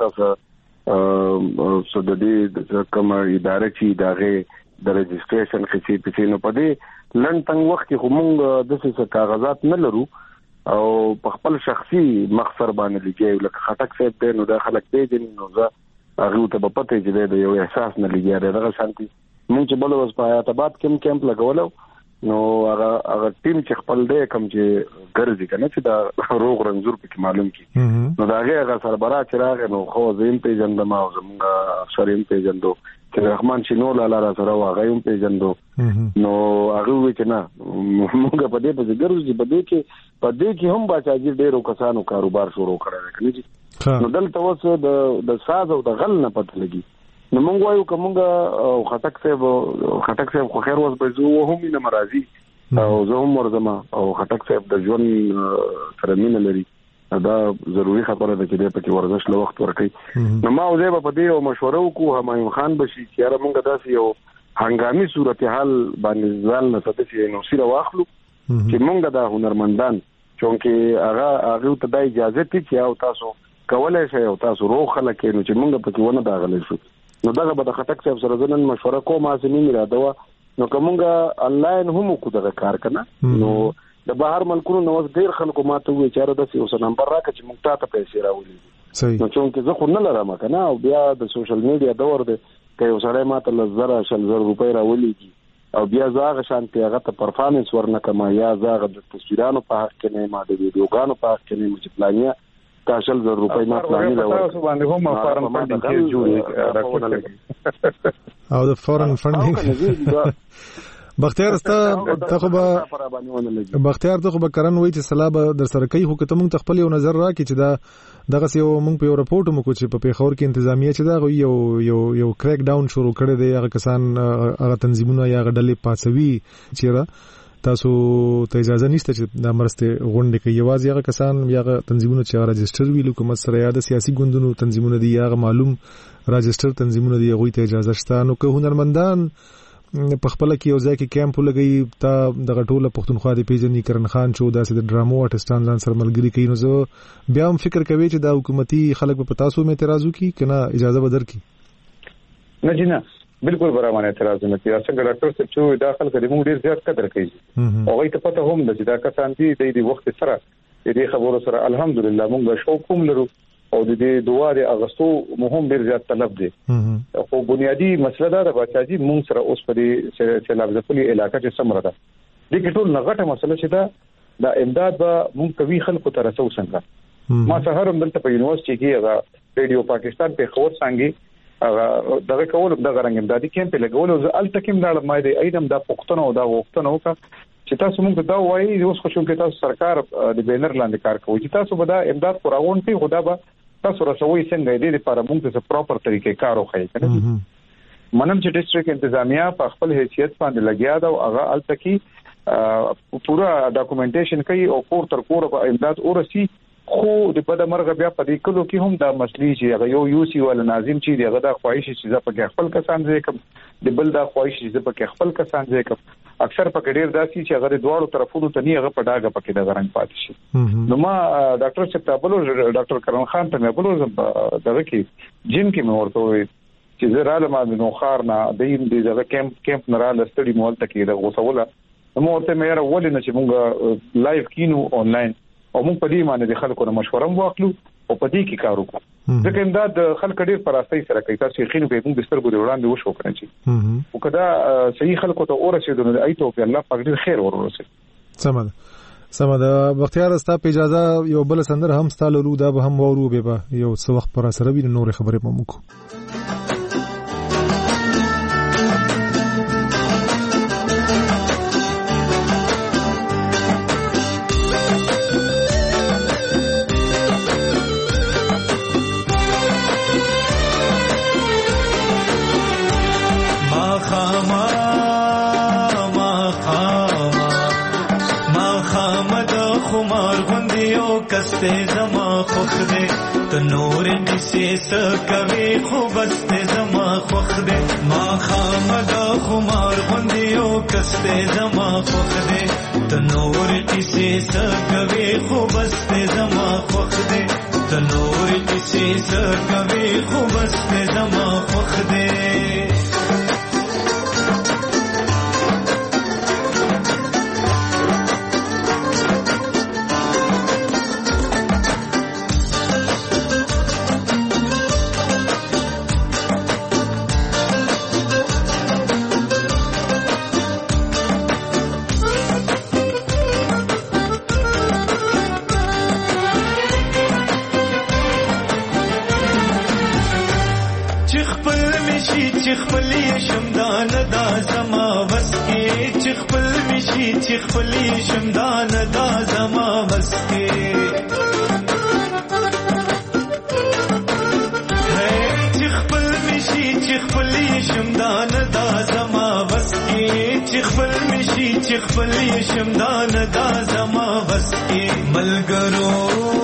هغه څه د دې کوم ادارې چې داغه د رجسټریشن خصي په نو پدې لن تنګ وخت کې کومه د څه کاغذات نه لرو او په خپل شخصي مخسر باندې لګي لکه خټک صاحب دی نو دا خلک دی نو زه هغه ته په پته چې د یو احساس نه لګي دا شانتي مونږ چې بل اوس په آیاتاباد کې کیمپ لګولو نو هغه هغه ټیم چې خپل دی کوم چې ګرځي کنه چې دا روغ رنځور په معلوم کی نو دا هغه سربرا چې راغی نو خو زین پیجندم او زمونږ افسرین پیجندو چې رحمان شینو لاله را سره واغیم پیجندو نو هغه وی چې نه موږ په دې په ګرځي په دې کې په دې کې هم باچاجي ډیرو کسانو کاروبار شروع کړل کنه چې نو دلته اوس د د ساز او د غل نه پته لګي نو مونږ وایو کومه خټک صاحب خټک صاحب خو خیر اوس به زه هم نه مرضی او زه هم ورزما او خټک صاحب د ژوند سره مینه لري دا ضروری خبره ده چې د پکې ورزش له وخت ورکړي نو ما اوسه په دې او مشوره وکړو همایون خان بشي چې را مونږ داسې یو هنګامي صورتحال باندې ځان نه ستې چې نو سره واخلو چې مونږ د هنرمندان چونکه هغه هغه ته د اجازه تی چې او تاسو کولای شئ او تاسو روغ خلک نو چې مونږ پکې ونه داغلی شو نو دغه به د خټک صاحب سره زنن مشوره کوم ازمي اراده و نو کومګه انلاین هم کو دغه کار کنه نو د بهر ملکونو نو ډیر خلکو ماته وی چاره د اوس نمبر راکړي چې مونږ ته پیسې راولي نو چې زه خو نه لرم کنه او بیا د سوشل میډیا دور دی که یو سړی ماته لزر شل زر روپۍ راولي او بیا زاغه شانتي هغه ته پرفارمنس ورنکما یا زاغه د تصویرانو په حق کې نه ما د ویډیوګانو په حق کې نه چې پلانیا تاسو زر روپۍ ما پلاني دا تاسو باندې هم فارم فندینګ کې جوړ او د فورن فندینګ بختیار استا تخبه بختیار تخبه کرن وای چې سلام در سره کوي خو کته مونږ خپل یو نظر راکې چې دا دغه یو مونږ په یو رپورټ مو کو چې په پیښور کې انتظامیه چې دا یو یو یو کریک ډاون شروع کړی دی هغه کسان هغه تنظیمونه یا غډلې پاتوي چې تاسو ته اجازه نشته چې د مرسته غونډه کې یوازې هغه کسان یا تنظیمونه چې راجستر وی حکومت سره یا د سیاسي ګوندونو تنظیمونه دي یا معلوم راجستر تنظیمونه دي هغه ته اجازه شته نو که هنرمندان په خپل کې یو ځای کې کیمپ لګي تا د غټوله پښتونخوا دی پیژنې کرن خان شو داسې د ډرامو آرټستان ځان سره ملګری کوي نو زه بیا هم فکر کوي چې دا حکومتي خلک په تاسو مې اعتراض وکړي کنه اجازه بدر کی نه جنا بالکل برابر اعتراض نه کوي څنګه ډاکټر څه چې دا خلک د موږ ډیر زیات قدر کوي او هغه ته پته هم ده چې دا کسان دي د دې وخت سره د دې خبرو سره الحمدلله موږ شو کوم لرو او د دې دوه د اغستو مهم ډیر زیات طلب دي خو بنیادی مسله دا ده چې موږ سره اوس په دې سیلاب ځپلي علاقې کې سمره ده د ټول نغټه مسله چې دا د امداد به موږ کوي خلکو ته رسو څنګه ما سهار هم دلته په یونیورسيټي کې هغه ریډیو پاکستان په خبر څنګه هغه دغه کول دغه رنګ امدادي کیمپ لګول او ال تکم دا مې د اېدم دا پښتنو او دا وختنو کا چې تاسو موږ دا وایي اوس خو چې تاسو سرکار د بینر لاندې کار کوي چې تاسو به دا امداد پراغون کوي خدا به تاسو رسوي څنګه دې لپاره موږ ته پراپر طریقې کار وکړي کنه منم چې ډیسټریکټ انتظامیه په خپل حیثیت باندې لګیا دا او هغه ال تکي پورا ډاکومېنټیشن کوي او کور تر کور په امداد ورسي خو د په دمرغه بیا په دې کلو کې هم دا مسلې چې هغه یو یو سی ول ناظم چې دغه د خواهش چې ز په خپل کسان ځای کوم د بل د خواهش چې په خپل کسان ځای کوم اکثر په ډیر داسي چې هغه د دوړو طرفونو ته نه هغه په داګه پکې د غرنګ پاتې شي نو ما ډاکټر سپتابلو ډاکټر کرن خان ته مې بلو دغه کې جن کې مې ورته وې چې زه را لمه نو خار نه د دې دغه کیمپ کیمپ نه را لستړي مول تکې د غوسوله نو ورته مې را ولې نه چې مونږ لایو کینو آنلاین او موږ په دې باندې د خلکو نه مشوره واخلو او په دې کې کار وکړو ځکه امداد خلک ډیر پراستۍ سره کوي تاسو یې خینو به موږ سترګو دی وړاندې وشو کړی چې او کدا صحیح خلکو ته اورسېدو نو ایتو په الله پاک ډیر خیر ورورسي سمه سمه بختیار استا په اجازه یو بل سندر هم ستالو لو دا به هم وورو به یو څو وخت پر سره ویني نور خبرې مو وکړو کستے زما خوخ دے تو نور کسی سکوی خوبستے زما خوخ دے ما خامدا خمار غندیو کستے زما خوخ دے تو نور کسی سکوی خوبستے زما خوخ دے تو نور کسی سکوی خوبستے زما خوخ دے خپلی شمدان دا زما بسکی ہے چخپل مشی چخپلی شمدان دا زما بسکی چخپل مشی چخپلی شمدان دا زما بسکی ملګرو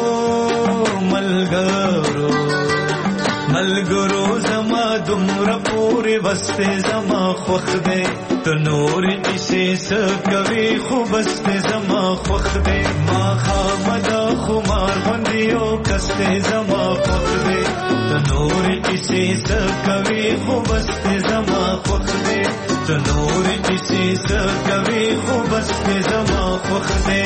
ملګرو ملګرو زما دومره پورې بسته زما خوښ دی تو نور کسی سکوی خوبستے زما خوخ دے ما خامدا خمار بندیو کستے زما خوخ دے تو نور کسی سکوی خوبستے زما خوخ دے تو نور کسی سکوی خوبستے زما خوخ دے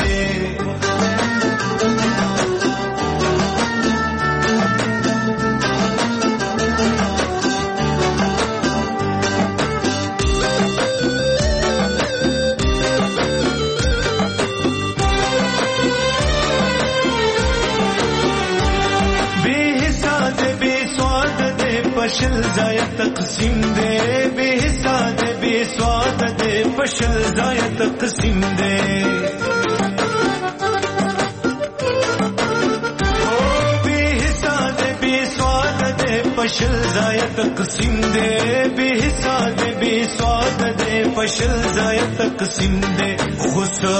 پشل ضایع تقسیم دے بے حساب بے سواد دے پشل ضایع تقسیم دے او بے حساب بے سواد دے پشل ضایع تقسیم دے بے حساب بے سواد دے پشل ضایع تقسیم دے خسو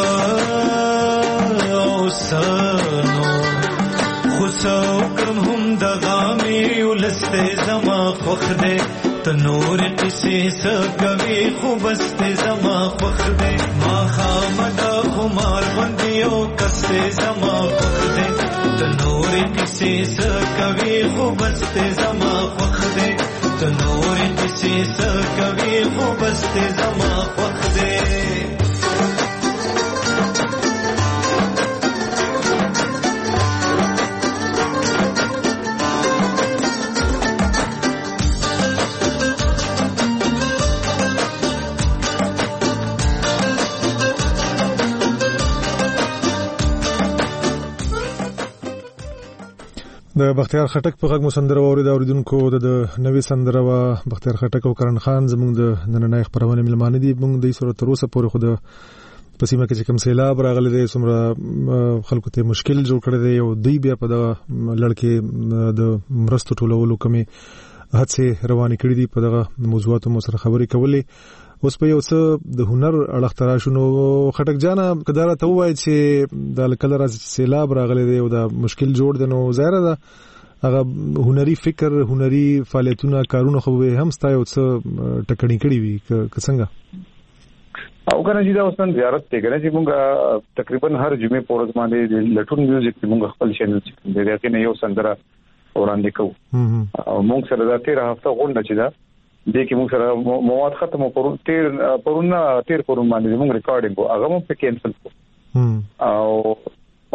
سنو خسو کرم هم دغامی ولستے زما خوخ دے تو نور کسی سکوی خوبستے زما خوخ دے ما خامدا خمار بندیو کستے زما خوخ دے تو نور کسی سکوی خوبستے زما خوخ دے تو نور کسی سکوی خوبستے زما خوخ دے د بختیار خټک په غږ مسندره اورید اوریدونکو د نوې سندره وا بختیار خټک او کرن خان زموږ د نننۍ خبرونه ملمانه دي موږ د صورت تر اوسه پورې خو د پسیمه کې کوم سیلاب راغلی دی څومره خلکو ته مشکل جوړ کړی دی او دوی بیا په دغه لړکې د مرستو ټولولو کمی هڅې روانې کړې دي په دغه موضوعاتو مو سره خبرې کولې اوس په یو څه د هنر اړخ تراشونو خټک جانا کدار ته وایي چې د کله راز سیلاب راغلی دی او د مشکل جوړ دی نو ظاهر ده هغه هنري فکر هنري فعالیتونه کارونه خو به هم ستا یو څه ټکړی کړی وي که څنګه او کنه چې دا اوسن زیارت ته کنه چې موږ تقریبا هر جمعې پورز باندې لټون میوزیک موږ خپل چینل چې دی راکې نه یو سندره وړاندې کوو او موږ سره دا تیر هفته غونډه چې دا د کې موږ سره مواد ختمو پرون تیر پرونه تیر پرون باندې موږ ریکارډینګ هغه مو په کینسل کو او ما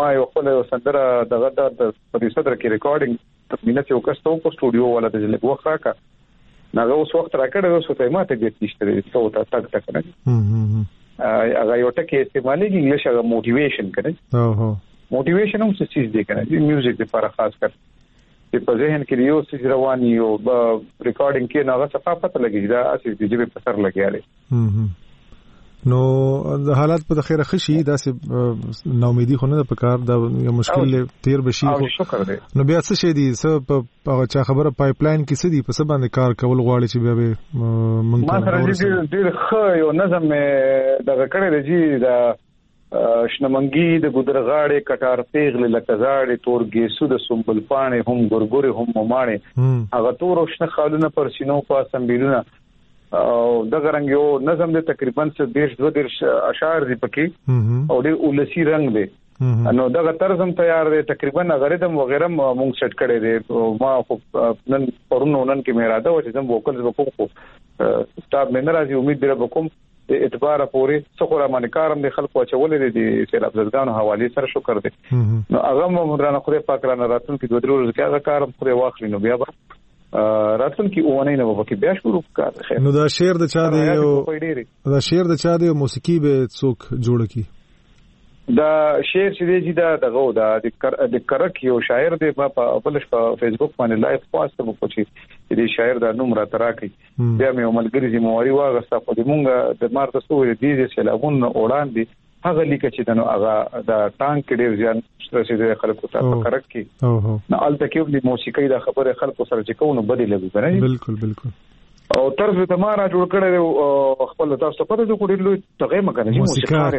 ما یو خپل سندره دغه د په صدر کې ریکارډینګ تمینه یو کس ته په سټوډیو ولا د لږ وخت راکا ناغه اوس وخت راکړه اوس ته ماته دې تشتري څو ته تک تک نه هغه یو ټکی استعمالي انګلیش هغه موټیویشن کړي او هو موټیویشن هم څه چیز دی کنه د میوزیک لپاره خاص کر چې په ذهن کې یو څه رواني او ریکارډینګ کې ناغه ثقافت لګي دا اصلي د جيبه په سر لګیاله نو د حالات په خیره خشي دا سه نو امیدي خو نه د پکار دا یو مشکل تیر بشي خو شکر دی نو بیا څه شي دي څه په هغه چا خبره پایپ لاین کې څه دي په څه باندې کار کول غواړي چې بیا به مونږ ما سره دې ډېر ښه یو نظم دغه کړی دی دا شنمنګي د ګودرغاړې کټار پیغله لکزاړې تورګې سود سنبل پانه هم ګورګوري هم ماړې هغه تور وشنه خالونه پر سينو په سمبیلونه او دغه رنګ یو نظم د تقریبا څه دیش دوه دیش اشعار دی پکې او د ولسی رنگ دی نو دغه طرزم تیار دی تقریبا غریدم وغیرہ مونږ سیټ کړی دی ما خو نن پرونو نن کې مې اراده و چې زم وکړم وکوم خو سټاپ مې ناراضي امید درې وکوم د اعتبار پورې څخه باندې کارم د خلکو چولې دي چې افزګانو حواله سره شکر دي نو هغه مونږ نه خو پاک را نه راتل کې دوه درو ورځې هغه کارم خو واخلې نو بیا راتل کې اونې نه وبکه بیا شروع کار خیر نو دا شعر د چا دی او دا شعر د چا دی موسیقي به څوک جوړ کی دا شعر چې دی دا دغه دا د کرک یو شاعر دی په خپلش په فیسبوک باندې لایف پوسټ مو کوچی دې شاعر دا نوم را تراکي بیا مې عملګری زمو وری واغستا په دې مونږه د مارته سوې دې چې سلامون وړاندې هغه لیک چې دنو هغه دا ټانک ډیر ځان چې خلکو ته کرک کی نو الته کې د موسیقي دا خبره خلکو سره چې کوونه بدی لګو کنه بالکل بالکل او طرز ته ما را جوړ کړی خپل تاسو ته پته جو کړی لوی تغه مکنه موسیقار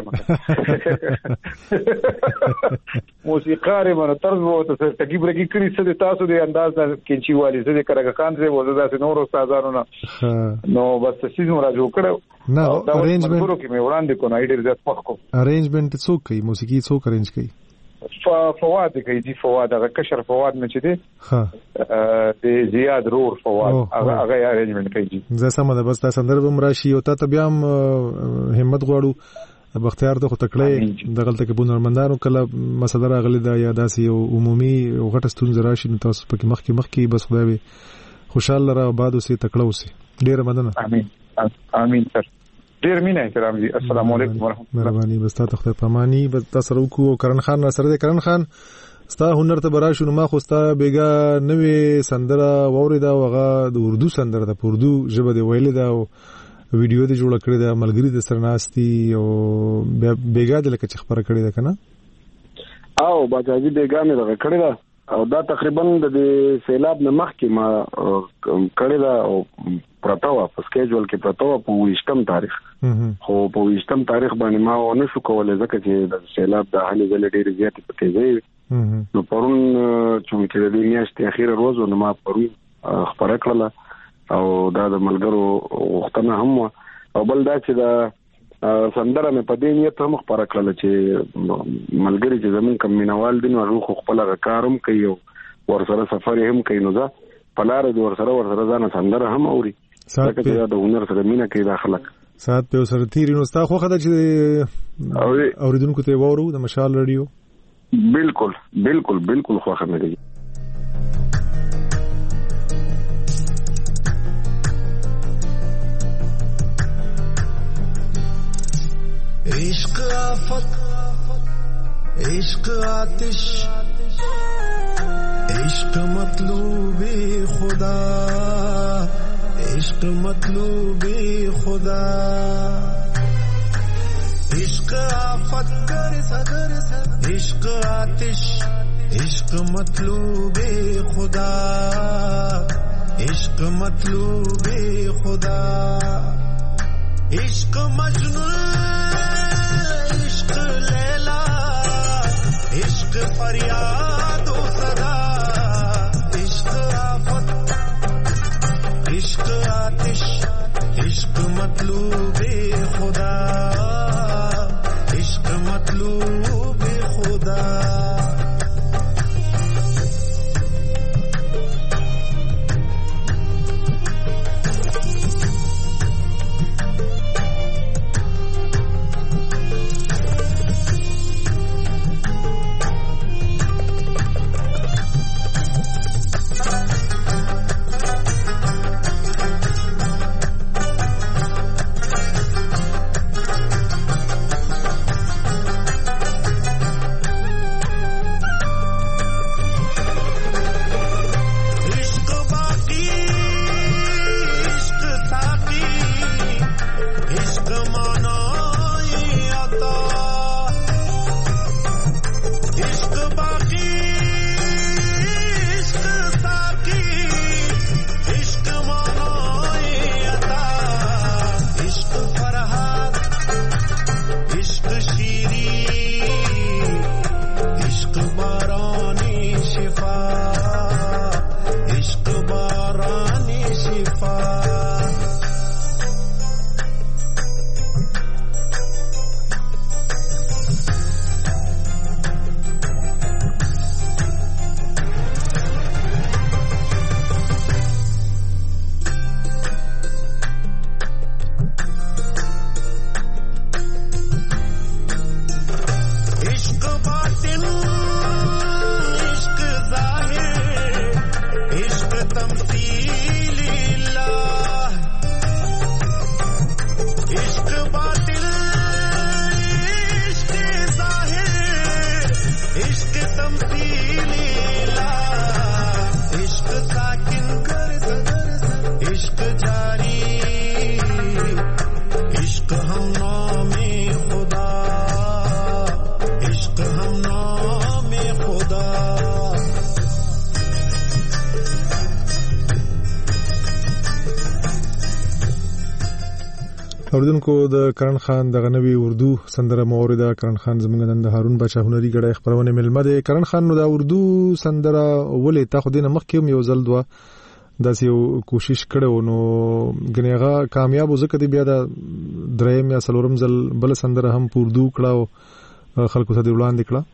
موسیقار مانه طرز وو ته تګي برګي کړی څه د تاسو د انداز کې چې والی څه د کرګه خان څه وځه داسې نور استادانو نه نو بس سیزم را جوړ کړو نو ارینجمنت ورو کې مې وړاندې کو نه ډیر زیات پخ کو ارینجمنت څوک کوي موسیقي څوک ارینج کوي فواد کوي دی فواد هغه کشر فواد مې چې دی ها د زیاد رور فواد هغه هغه ارینجمنت کوي زه سم ده بس تاسو اندر به مراشي او ته بیا همت غواړو بختیار ته تکړه د غلطه کې بونرمندانو کله مسله راغلي دا یا داسي او عمومي غټه ستونزه راشي نو تاسو پکې مخ کې مخ کې بس خدای خوشاله را آباد اوسې تکړه اوسې ډیره مننه امين امين سر ډیر مینه احترام دي السلام علیکم ورحمت الله مهرباني بس تاسو خدای پاماني بس تاسو وکړو کرن خان سره د کرن خان ستا هنر ته برا شنو ما خو ستا بیګا نوې سندره ووريدا وغه د اردو سندره د اردو ژبه دی ویل دا ویډیو دی جوړ کړی دا ملګری د سرناستي او بیګا د لکه خبره کړی دا کنه او باجاجي بیګا مې دغه کړی دا او دا تقریبا د سیلاب نه مخکې ما کړی دا او پرتاوه په سکیجول کې پرتاوه په ویشتم تاریخ خو په ویشتم تاریخ باندې ما ونه شو کولای ځکه چې د سیلاب د حالې ځل ډېر زیات په تیزی نو پرون چې د دې میاشتې اخیره روز نو ما پرون خبره کړله او دا د ملګرو وختونه هم او بل دا چې دا سندره مې په دې نیت هم خبره کړله چې ملګری چې زمون کم مینوال دي نو هغه خپل کاروم کوي ور سره سفر هم کوي نو دا پلار د ور سره ور سره ځان سندره هم اوري سات په د هنر سره مینا کوي داخلك سات په سره تیری نو ستا خو خدای چې اوریدونکو ته وورو د مشال رادیو بالکل بالکل بالکل خو خمه دي عشق آفت عشق آتش عشق مطلوب خدا عشق مطلوب خدا عشق آفت عشق آتش عشق مطلوب خدا عشق مطلوب خدا عشق مجنون عشق لیلا عشق فریاد و صدا عشق آفت عشق آتش عشق مطلوب خدا عشق مطلوب خدا اوردونکو د کرن خان د غنوي اردو سندره مورده کرن خان زمونږ نن د هارون بچا هنري غړي خبرونه ملمه ده. کرن خان نو د اردو سندره ولې تا خو دینه مخکې یو ځل دوا داسې یو کوشش کړو نو غنیغه کامیاب وزکه دی بیا د دریم یا څلورم ځل بل سندره هم په اردو کړه خلکو ته دی وړاندې کړه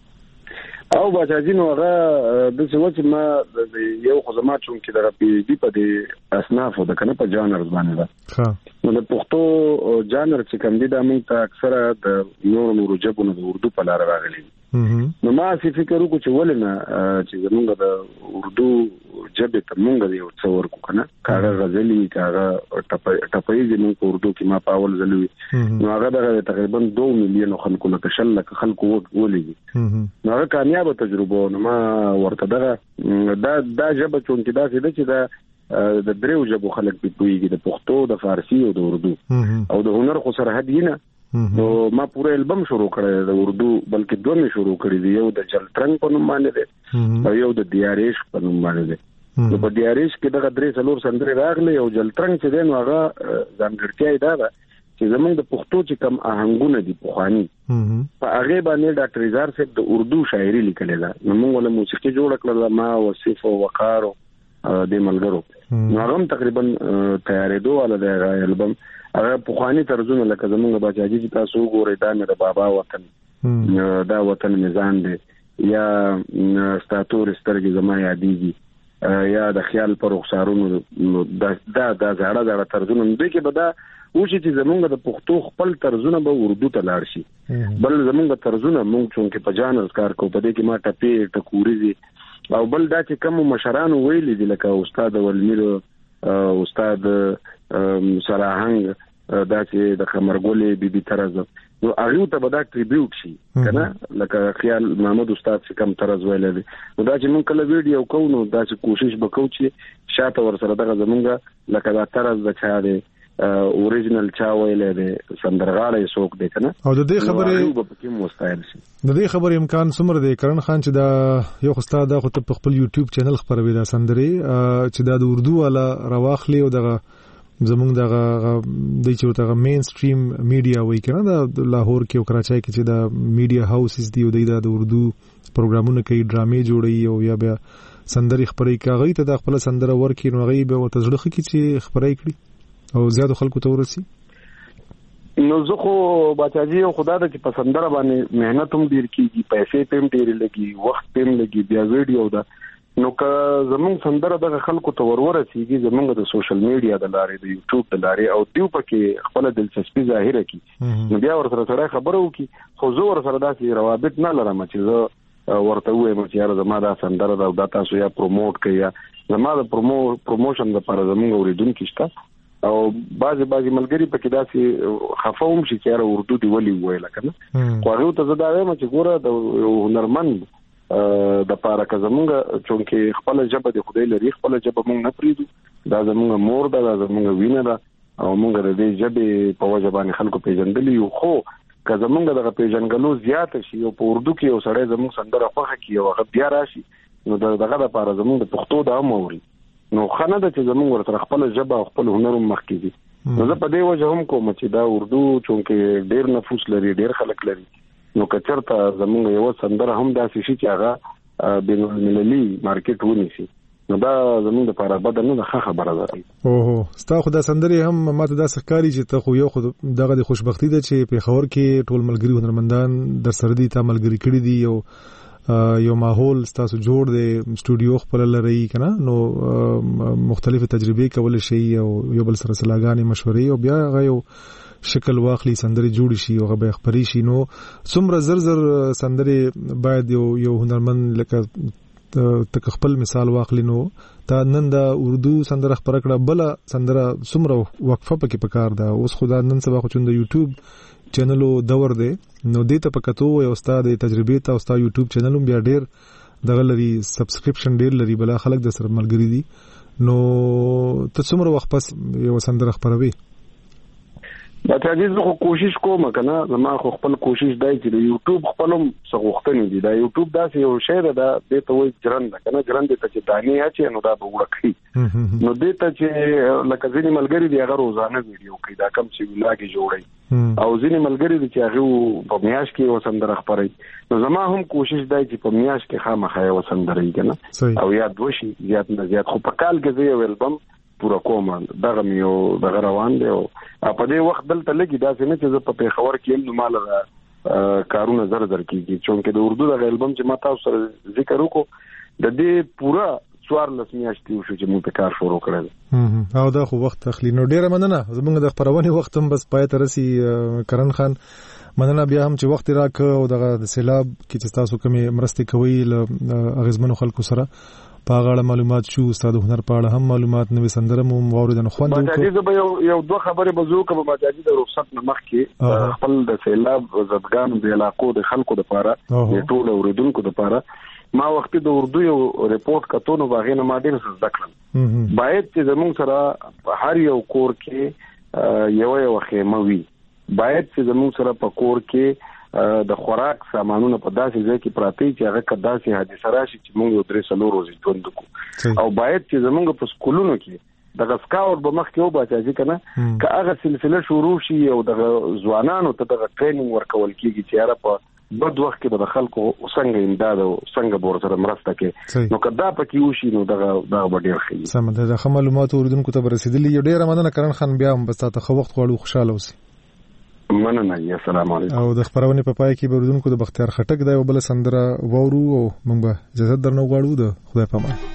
او باچاجي نو هغه د څه وڅ ما یو خدما چون کې د پی ایچ ډی په دې اسناف د کنه په جانرز باندې ده ها نو د پښتو جانر چې کوم دي د موږ ته اکثره د نور نور جبونه د اردو په لار راغلي نو ما څه فکر وکړ چې ولنه چې موږ د اردو جبه ته موږ یو څه ورکو کنه کاغه غزلی کاغه ټپای دې موږ په اردو کې ما پاول زلوي نو هغه د تقریبا دوه میلیون خلکو له تشل خلکو ولګي نو هغه کامیاب تجربه نو ما ورته دغه دا دا جبه چون کې دا څه چې دا د دریو جبو خلک په پویږي د پښتو د فارسی او د اردو او د هنر خو سره حد نه نو ما پوره البم شروع کړی د اردو بلکې دوه می شروع کړی دی یو د جلترنګ په نوم باندې دی او یو د دیاریش په نوم باندې دی نو په دیاریش کې دغه درې څلور سندرې راغلي او جلترنګ چې دی نو هغه ځانګړتیا یې دا ده چې زمونږ د پښتو چې کم آهنګونه دي پخواني په هغه باندې ډاکټر ایزار صاحب د اردو شاعري لیکلې ده نو موږ له موسیقي جوړ کړل ما وصف او وقار د ملګرو نو هغه تقریبا تیارېدو ولا د البم هغه پخوانی طرزونه لکه زمونږ بچاجي چې تاسو وګورئ دا مې د بابا وطن دا وطن میزان دی یا ستاتور سترګې زما یادېږي یا د خیال پر رخسارونو دا دا دا زړه زړه طرزونه دوی کې به دا وشي چې زمونږ د پښتو خپل طرزونه به اردو ته لاړ شي بل زمونږ طرزونه مونږ چون کې په جانرز کار کوو په دې کې ما ټپې ټکوري او بل دا چې کوم مشرانو ویلي دي لکه استاد ولمیر استاد سراهنګ دا چې د خمرګولې بيبي طرز نو هغه ته به دا ټریبیوټ شي کنه لکه خیال محمد استاد چې کم طرز ویل دي نو دا چې مونږ کله ویډیو کوو نو دا چې کوشش وکړو چې شاته ور سره دغه زمونږ لکه دا طرز د چا دی اوریجنل چا ویل دی سندرغاړی څوک دی کنه او د دې خبرې په کې مستعد شي د دې خبرې امکان څومره دی کرن خان چې دا یو استاد د خپل یوټیوب چینل خبروي دا سندري چې دا د اردو والا رواخلی او دغه زمونږ دغه د چې دغه مین سټریم میډیا وای کنه د لاهور کې او کراچۍ کې چې دا میډیا هاوسز دی او د اردو پروګرامونه کوي ډرامې جوړي او یا بیا سندري خبري کوي ته د خپل سندره ورکې نو غي به تجربه کوي چې خبري کړي او زیات خلکو ته ورسي نو زه خو باچاجي خدا د چې پسندره باندې مهنت هم ډیر کیږي پیسې پم ډیر لګي وخت پم لګي بیا ویډیو دا نو که زمونږ سندره د خلکو ته ورورسیږي زمونږ د سوشل میډیا د لارې د یوټیوب د لارې او دیو پکې خپل دلچسپي ظاهره کی نو بیا ورسره سره خبرو کی خو زه ورسره داسې روابط نه لرم چې زه ورته وایم چې یاره زما دا سندره دا, دا تاسو یا پروموټ کړئ یا زما د پرومو پروموشن لپاره زمونږ اوریدونکو شته او بعضی بعضی ملګری پکې داسې خفاوم شي چې یاره اردو دی ولي وایي لکه خو هغه ته زه دا وایم چې ګوره د هنرمند د پاره که زمونږ چونکې خپل ژبه د خدای لري خپل ژبه مونږ نه پریدو دا زمونږ مور ده دا زمونږ وینه ده او مونږ د دې ژبې په وجه باندې خلکو پیژندلی یو خو که زمونږ دغه پیژنګلو زیات شي او په اردو کې یو سړی زمونږ سندره خوښه کړي او هغه بیا راشي نو دغه لپاره زمونږ د پښتو د اموري نو خنه ده چې زمونږ ورته خپل ژبه او خپل هنر مخکې دي نو زه په دې وجه هم کوم چې دا اردو چونکې ډېر نفوس لري ډېر خلک لري نو کچرته زمونږ یو سندره هم داسې شي چې هغه بین المللي مارکیټ ونیسي نو دا زمونږ لپاره بد نه ده خبره ده اوه ستا خو دا سندري هم ماته دا سکاري چې ته خو یو خو دغه د خوشبختی ده چې په خبر کې ټول ملګری هنرمندان در سره دي تا ملګری کړی دي یو یو ماحول تاسو جوړ دی سټوډیو خپل لري کنه نو مختلفه تجربې کول شي او یو بل سره سلاګانې مشورې او بیا غيو شکل واخلي سندري جوړ شي او غبه خبري شي نو څومره زر زر سندري باید یو یو هنرمند لکه تک خپل مثال واخلي نو تا نن دا اردو سندره خبره کړه بل سندره څومره وقفه پکې پکار ده اوس خدا نن سبا خو چوند یوټیوب چینلو دور دی نو دې ته پکاتو یو استاد تجربه ته استاد یوټیوب چینل بیا ډیر دغه لري سبسکرپشن ډیر لري بل خلک د سره ملګری دي نو ته څومره وخت پس یو سندره خبروي دا چې زه خو کوشش کوم کنه زما خو خپل کوشش دی چې د یوټیوب خپلم څغوښتنې دي دا یوټیوب داسې یو شی ده دا د ته وایي ژرند کنه ژرند ته چې دانی اچي نو دا به وړکړي نو د ته چې لکه ځینې ملګری دی هغه روزانه ویډیو کوي دا کم چې ولاګي جوړي او ځینې ملګری دی چې هغه په میاش کې وسندره خبري نو زما هم کوشش دی چې په میاش کې خامخا وسندره کنه او یاد وشي زیات نه زیات خو په کال کې یو البم پورا کوم دغه میو دغه روان دی او په دې وخت دلته لګي دا څنګه چې په پیښور کې هم مال کارونه زر زر کیږي چې د اردو د البم چې ما تاسو سره ذکر وکړو د دې پورا څوار لسمیاشتي شو چې موږ کار شروع کړل او دا خو وخت تخلی نو ډیره مننه زموږ د خبرونه وخت هم بس پای ته رسی کرن خان مننه بیا هم چې وخت راک او دغه سیلاب کې چې تاسو کومې مرستې کوي ل اغیزمنو خلکو سره په هغه معلومات شو استاد هنر په اړه هم معلومات نوې سندره مو واوریدل خوند وکړو ماجدي یو یو دوه خبرې بزو کوم ماجدي د رخصت نه مخکې خپل د سیلاب زدګان د علاقو د خلکو لپاره د ټول اوریدونکو لپاره ما وخت د اردو یو ریپورت کتو نو باغې نه ما ډیر څه ذکر باید چې زموږ سره هر یو کور کې یو یو خیمه وي باید چې زموږ سره په کور کې د خوراک سامانونه په داسې ځای کې پراته چې هغه کداسې حادثه راشي چې موږ یو درې څلور ورځې ژوند وکړو او باید چې زموږ په سکولونو کې دغه سکاوټ به مخکې وباسي کنه که هغه سلسله شروع شي او دغه ځوانانو ته دغه ټریننګ ورکول کیږي چې هغه په بد وخت کې به خلکو څنګه امداد او څنګه بور سره مرسته کوي نو کدا پکې وشي نو دغه دغه ډیر ښه سم ده د معلوماتو اوریدونکو ته رسیدلی یو ډیر مننه کرن خان بیا هم بس ته وخت غواړو خوشاله اوسئ مننه السلام علیکم او د خبرونه په پای کې بردونکو د بختیار خټک دا یو بل سندره وورو او موږ به اجازه درنو غواړو د خدای په امان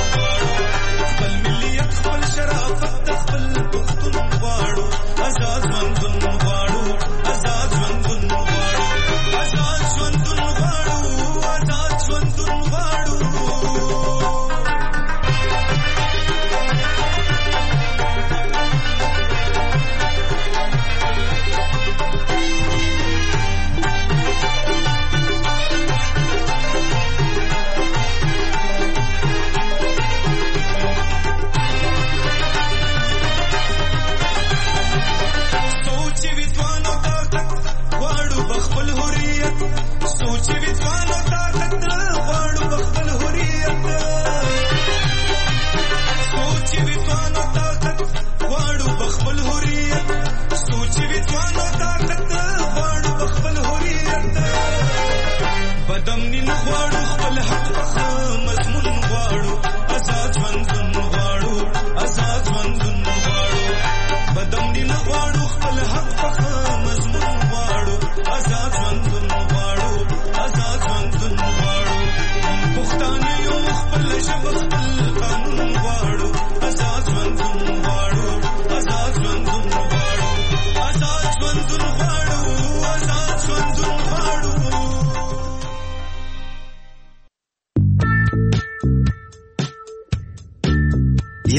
آزاد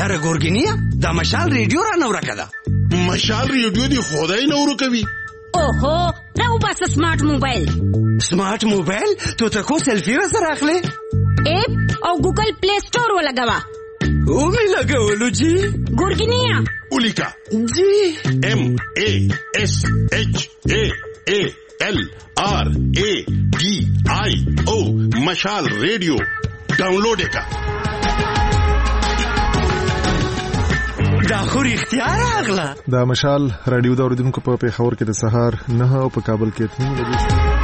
اره ګورګینیا دا مشال ریډیو را نور کړه مشال ریډیو دی خدای نور کوي اوهو راو بس سمارټ موبایل سمارټ موبایل ته تاسو سلفي را سره اخلي اپ او ګوګل پلی سٹور ولګوا او می لګولو جی ګورګینیا اولیکا جی ام ا اس اچ ا ا ال آر ا D I او مشال ریډیو ډاونلوډ کا دا خو اختیار اغلا دا مشال رادیو د اوریدونکو په پیښور کې د سهار نه او په کابل کې اته نیمه بجې